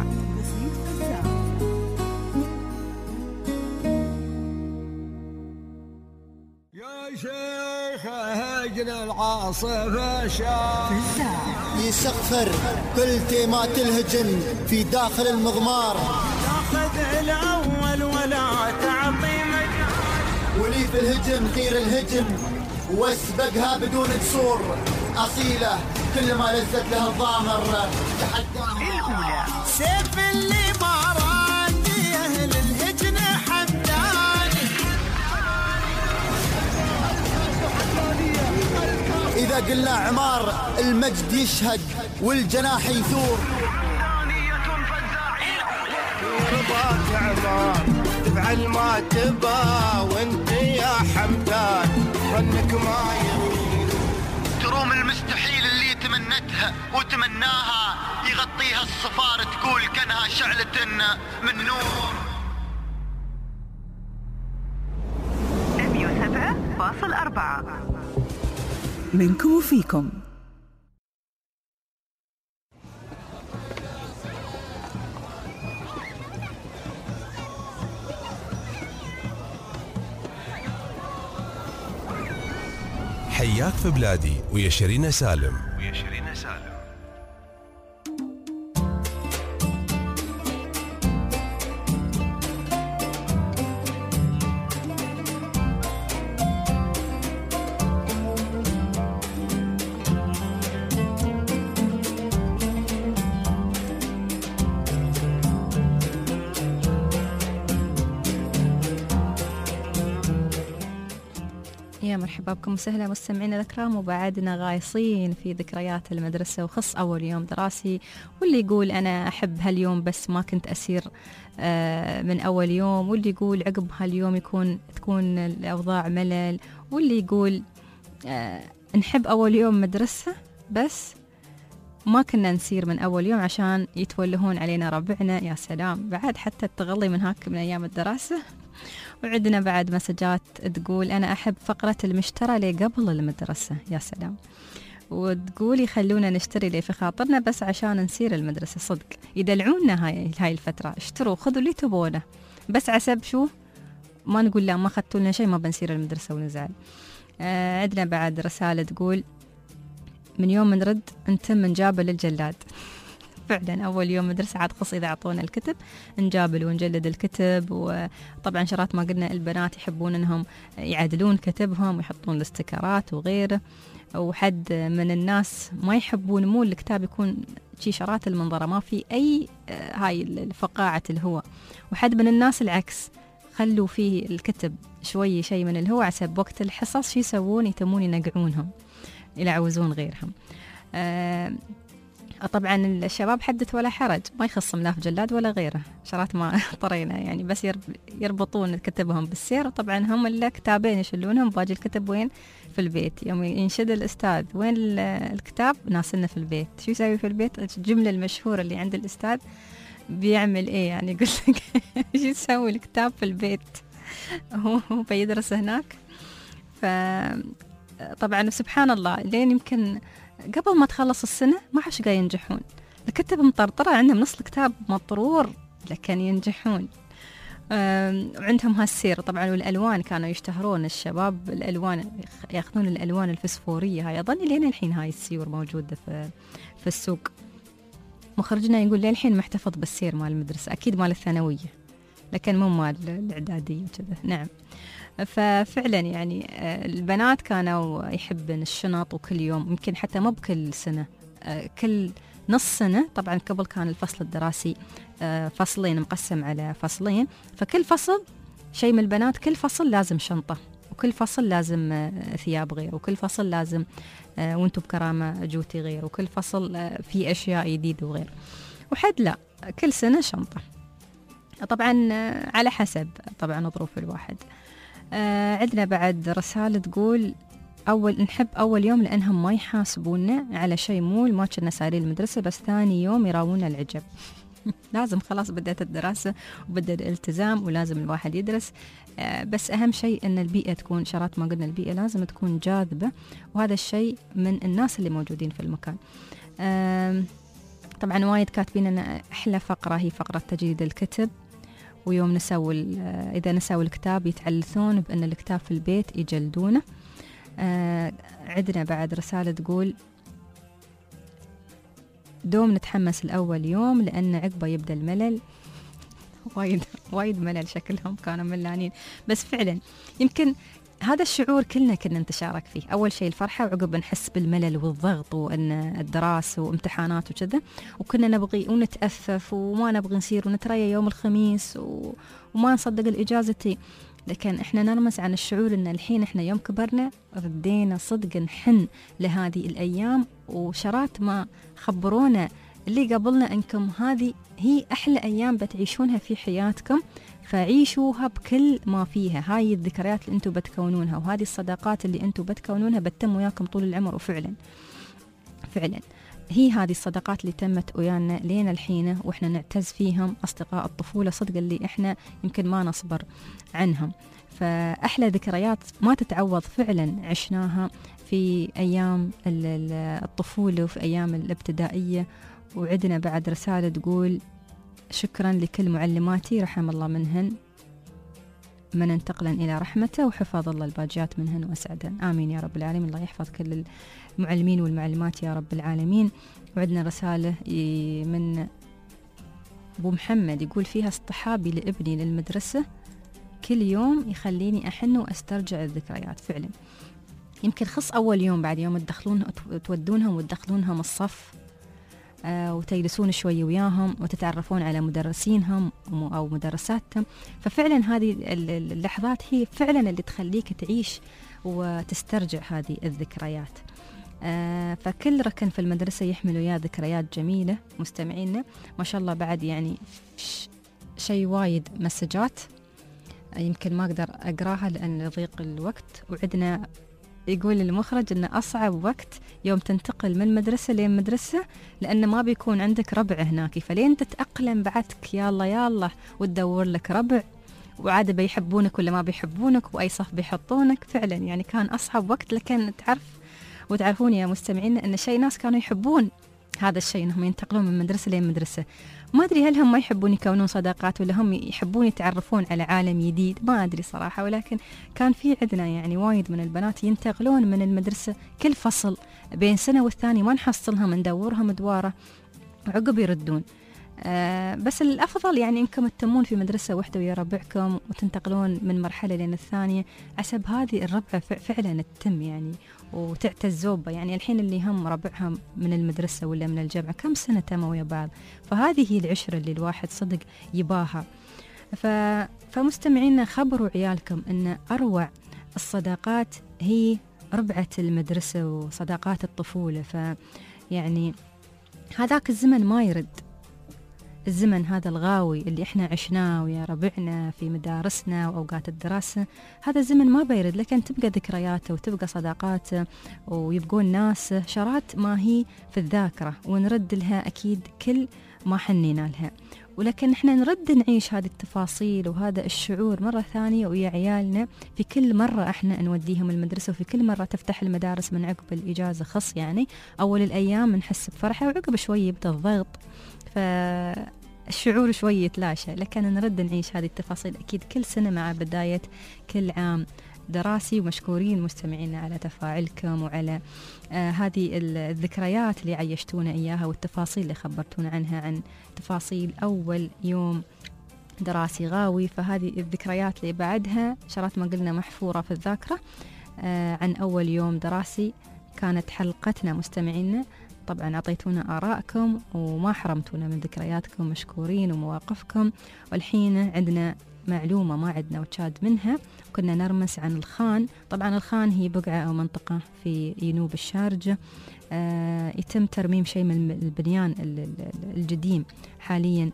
يا شيخ هجنا العاصفة فزاع يسخفر كل تيمات الهجن في داخل المضمار. تاخذ الأول ولا تعطي مجال، ولي في الهجم غير الهجم واسبقها بدون قصور. أصيلة كل ما لزت لها الضامر تحداها. سيف اللي ما راندي أهل الهجن حمداني. إذا قلنا عمار المجد يشهد والجناح يثور. رضاك عمار تفعل ما تبا، وانت يا حمدان ظنك ما يريد. تروم المستحيل اللي تمنتها وتمناها، يغطيها الصفار تقول كانها شعلة من نور. 107.4 منكم وفيكم. حياك في بلادي ويا شيرين سالم. يا مرحبا بكم وسهلا مستمعينا الكرام، وبعدنا غايصين في ذكريات المدرسة وخص أول يوم دراسي. واللي يقول أنا أحب هاليوم بس ما كنت أسير من أول يوم، واللي يقول عقب هاليوم تكون الأوضاع ملل، واللي يقول نحب أول يوم مدرسة بس ما كنا نسير من أول يوم عشان يتولهون علينا ربعنا. يا سلام، بعد حتى التغلي من هاك من أيام الدراسة. وعندنا بعد مسجات تقول أنا أحب فقرة المشترى لي قبل المدرسة. يا سلام. وتقول يخلونا نشتري لي في خاطرنا بس عشان نسير المدرسة. صدق يدلعونا هاي الفترة، اشتروا خذوا اللي تبونه بس عسب شو ما نقول لا ما أخذتوا لنا شيء ما بنسير المدرسة ونزعل. عندنا بعد رسالة تقول من يوم نرد نتم نجابل الجلاد. فعلا أول يوم مدرسة عاد خص إذا أعطونا الكتب نجابل ونجلد الكتب. وطبعا شرات ما قلنا البنات يحبون أنهم يعدلون كتبهم ويحطون الاستيكرات وغيره. وحد من الناس ما يحبون مو الكتاب يكون شي شرات المنظرة ما في أي هاي الفقاعة الهواء. وحد من الناس العكس خلوا فيه الكتب شوي شيء من الهواء عسب وقت الحصص شي يسوون يتمون ينقعونهم يلعوزون غيرهم. طبعا الشباب حدث ولا حرج ما يخص ملاف جلاد ولا غيره شرات ما طرينا يعني بس يربطون كتبهم بالسير. وطبعا هم اللي كتابين يشلونهم باقي الكتب وين في البيت. يوم ينشد الأستاذ وين الكتاب ناسلنا في البيت. شو يسوي في البيت؟ الجملة المشهورة اللي عند الأستاذ بيعمل إيه يعني يقول لك شو يسوي الكتاب في البيت هو بيدرس هناك. فطبعا سبحان الله لين يمكن قبل ما تخلص السنة ما حش قاعد ينجحون. الكتب مطرطرة عندهم نص الكتاب مطرور لكن ينجحون. وعندهم هالسير طبعا. والألوان كانوا يشتهرون الشباب الألوان يأخذون الألوان الفسفورية هاي أظن لين الحين هاي السيور موجودة في السوق. مخرجنا يقول لين الحين محتفظ بالسير مال المدرسة أكيد مال الثانوية لكن مو مال الإعدادية وكذا. نعم ففعلا يعني البنات كانوا يحبن الشنط وكل يوم يمكن حتى مو بكل سنة كل نص سنة. طبعا قبل كان الفصل الدراسي فصلين مقسم على فصلين فكل فصل شيء من البنات كل فصل لازم شنطة وكل فصل لازم ثياب غير وكل فصل لازم وانتم بكرامة جوتي غير وكل فصل في أشياء جديدة وغير. وحد لا كل سنة شنطة طبعا على حسب طبعا ظروف الواحد. عندنا بعد رسالة تقول نحب أول يوم لأنهم ما يحاسبونا على شيء مول ما كنا سارين المدرسة بس ثاني يوم يراونا العجب. لازم خلاص بدأت الدراسة وبدأ الالتزام ولازم الواحد يدرس. بس أهم شيء أن البيئة تكون شرات ما قلنا البيئة لازم تكون جاذبة وهذا الشيء من الناس اللي موجودين في المكان. طبعا وايد كاتبين أن أحلى فقرة هي فقرة تجديد الكتب. ويوم إذا نسوي الكتاب يتعلثون بأن الكتاب في البيت يجلدونه. عندنا بعد رسالة تقول دوم نتحمس الأول يوم لأن عقبه يبدأ الملل. وايد ملل شكلهم كانوا ملانين بس فعلا يمكن هذا الشعور كلنا كنا نتشارك فيه. أول شيء الفرحة وعقب نحس بالملل والضغط وأن الدراسة وامتحانات وكذا وكنا نبغي ونتأفف وما نبغي نسير ونتريا يوم الخميس وما نصدق الإجازة. لكن إحنا نرمز عن الشعور أن الحين إحنا يوم كبرنا ردينا صدق نحن لهذه الأيام وشرات ما خبرونا اللي قبلنا أنكم هذه هي أحلى أيام بتعيشونها في حياتكم فعيشوها بكل ما فيها. هاي الذكريات اللي أنتم بتكونونها وهذه الصداقات اللي أنتم بتكونونها بتتم وياكم طول العمر. وفعلا فعلا هي هذه الصداقات اللي تمت ويانا لين الحين وإحنا نعتز فيهم. أصدقاء الطفولة صدق اللي إحنا يمكن ما نصبر عنهم. فأحلى ذكريات ما تتعوض فعلا عشناها في أيام الطفولة وفي أيام الابتدائية. وعندنا بعد رسالة تقول شكرا لكل معلماتي رحم الله منهن من انتقلا إلى رحمته وحفظ الله الباجيات منهن وأسعدن. آمين يا رب العالمين. الله يحفظ كل المعلمين والمعلمات يا رب العالمين. وعندنا رسالة من أبو محمد يقول فيها اصطحابي لابني للمدرسة كل يوم يخليني أحن وأسترجع الذكريات. فعلا يمكن خص أول يوم بعد يوم تودونهم وتدخلونهم الصف وتجلسون شوي وياهم وتتعرفون على مدرسينهم أو مدرساتهم. ففعلا هذه اللحظات هي فعلا اللي تخليك تعيش وتسترجع هذه الذكريات. فكل ركن في المدرسة يحمل وياه ذكريات جميلة. مستمعينا ما شاء الله بعد يعني شيء وايد مسجات يمكن ما أقدر أقراها لأن ضيق الوقت. وعندنا يقول المخرج أن أصعب وقت يوم تنتقل من مدرسة لمدرسة لأن ما بيكون عندك ربع هناك فلين تتأقلم بعدك يلا وتدور لك ربع وعادة بيحبونك ولا ما بيحبونك وأي صف بيحطونك. فعلا يعني كان أصعب وقت. لكن تعرفون يا مستمعين أن شيء ناس كانوا يحبون هذا الشيء انهم ينتقلون من مدرسه لمدرسه. ما ادري هل هم ما يحبون يكونون صداقات ولا هم يحبون يتعرفون على عالم جديد، ما ادري صراحه. ولكن كان في عندنا يعني وايد من البنات ينتقلون من المدرسه كل فصل بين سنه والثانيه، ما نحصلهم ندورهم دواره وعقب يردون. بس الأفضل يعني إنكم تتمون في مدرسة واحدة ويا ربعكم وتنتقلون من مرحلة لين الثانية، عسب هذه الربعة فعلا تتم يعني وتعتزوا بها. يعني الحين اللي هم ربعها من المدرسة ولا من الجامعة كم سنة تموا ويا بعض، فهذه هي العشرة اللي الواحد صدق يباها. فمستمعينا خبروا عيالكم أن أروع الصداقات هي ربعة المدرسة وصداقات الطفولة. فيعني هذاك الزمن ما يرد، الزمن هذا الغاوي اللي احنا عشناه ويا ربعنا في مدارسنا وأوقات الدراسة، هذا الزمن ما بيرد، لكن تبقى ذكرياته وتبقى صداقاته ويبقون ناس شرات ما هي في الذاكرة، ونرد لها أكيد كل ما حنينا لها. ولكن احنا نرد نعيش هذه التفاصيل وهذا الشعور مرة ثانية ويا عيالنا في كل مرة احنا نوديهم المدرسة، وفي كل مرة تفتح المدارس من عقب الإجازة خص. يعني أول الأيام نحس بفرحة وعقب شوي يبدأ الضغط، فالشعور شوي يتلاشى. لكن نرد نعيش هذه التفاصيل أكيد كل سنة مع بداية كل عام دراسي. ومشكورين مستمعينا على تفاعلكم وعلى هذه الذكريات اللي عيشتونا إياها والتفاصيل اللي خبرتونا عنها، عن تفاصيل أول يوم دراسي غاوي. فهذه الذكريات اللي بعدها شرات ما قلنا محفورة في الذاكرة عن أول يوم دراسي. كانت حلقتنا مستمعينا، طبعا أعطيتونا آرائكم وما حرمتونا من ذكرياتكم، مشكورين ومواقفكم. والحين عندنا معلومة ما عندنا وتشاد منها، كنا نرمس عن الخان. طبعا الخان هي بقعة أو منطقة في جنوب الشارجة، يتم ترميم شيء من البنيان القديم حاليا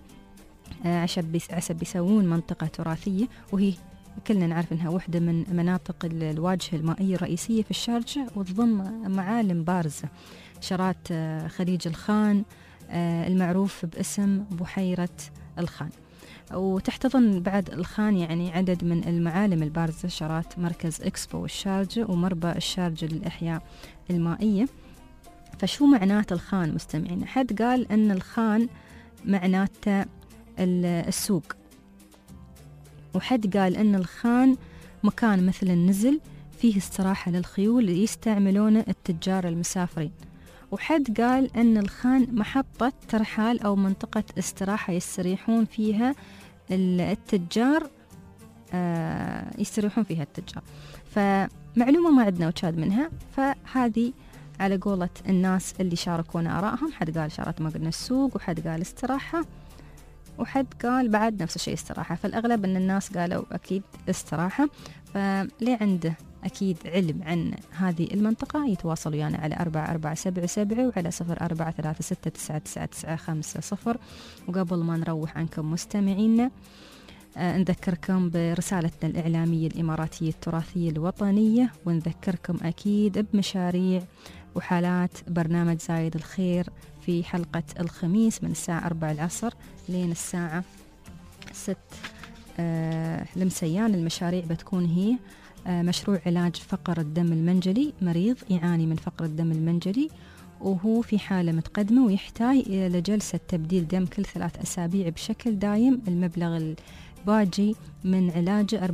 عشان بيسوون منطقة تراثية، وهي كلنا نعرف أنها واحدة من مناطق الواجهة المائية الرئيسية في الشارجة، وتضم معالم بارزة شرات خليج الخان المعروف باسم بحيرة الخان. وتحتضن بعد الخان يعني عدد من المعالم البارزة، شرات مركز إكسبو الشارجة ومربى الشارجة للإحياء المائية. فشو معنات الخان مستمعين؟ حد قال أن الخان معناته السوق، وحد قال أن الخان مكان مثل النزل فيه استراحة للخيول يستعملونه التجار المسافرين، وحد قال أن الخان محطة ترحال أو منطقة استراحة يستريحون فيها التجار، يستريحون فيها التجار. فمعلومة ما عندنا وتشاد منها، فهذه على قولة الناس اللي شاركونا آرائهم. حد قال شارت ما قلنا السوق، وحد قال استراحة، وحد قال بعد نفس الشيء استراحة. فالأغلب أن الناس قالوا أكيد استراحة. فلي عنده أكيد علم عن هذه المنطقة يتواصلوا يعني على 4477 وعلى 0436999950. وقبل ما نروح عنكم مستمعينا نذكركم برسالتنا الإعلامية الإماراتية التراثية الوطنية، ونذكركم أكيد بمشاريع وحالات برنامج زايد الخير في حلقة الخميس من الساعة 4 العصر لين الساعة 6 المسيان. المشاريع بتكون هي مشروع علاج فقر الدم المنجلي، مريض يعاني من فقر الدم المنجلي وهو في حالة متقدمة ويحتاج إلى جلسة تبديل دم كل 3 أسابيع بشكل دايم. المبلغ الباجي من علاجه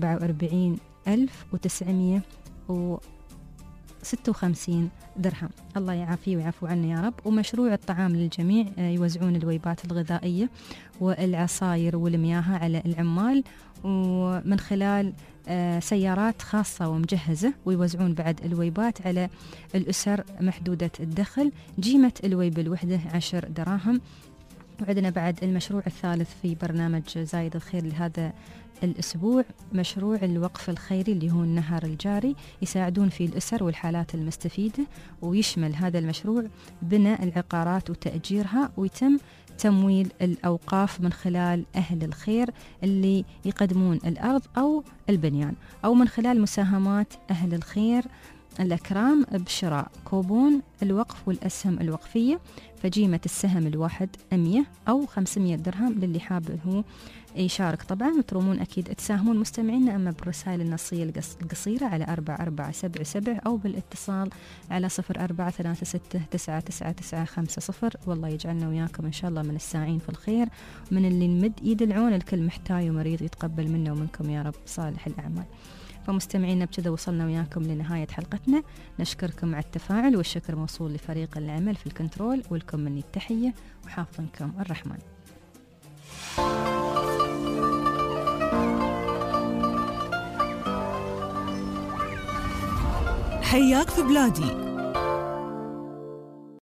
44,956 درهم. الله يعافيه ويعفو عنا يا رب. ومشروع الطعام للجميع، يوزعون الوجبات الغذائية والعصاير والمياه على العمال ومن خلال سيارات خاصة ومجهزة، ويوزعون بعد الوجبات على الأسر محدودة الدخل. قيمة الوجبة الوحدة 10 دراهم. وعندنا بعد المشروع الثالث في برنامج زايد الخير لهذا الأسبوع، مشروع الوقف الخيري اللي هو النهر الجاري، يساعدون فيه الأسر والحالات المستفيدة. ويشمل هذا المشروع بناء العقارات وتأجيرها، ويتم تمويل الأوقاف من خلال أهل الخير اللي يقدمون الأرض أو البنيان، أو من خلال مساهمات أهل الخير الأكرام بشراء كوبون الوقف والأسهم الوقفية، فجيمة السهم الواحد 100 أو 500 درهم للي حابب هو يشارك. طبعا ترومون أكيد تساهمون مستمعينا، أما بالرسائل النصية القصيرة على 4477 أو بالاتصال على 0436999950. والله يجعلنا وياكم إن شاء الله من الساعين في الخير، من اللي نمد إيد العون الكل محتاج ومريض، يتقبل منا ومنكم يا رب صالح الأعمال. فمستمعينا بكذا وصلنا وياكم لنهاية حلقتنا، نشكركم على التفاعل، والشكر موصول لفريق العمل في الكنترول، ولكم مني التحية وحافظكم الرحمن. حياك في بلادي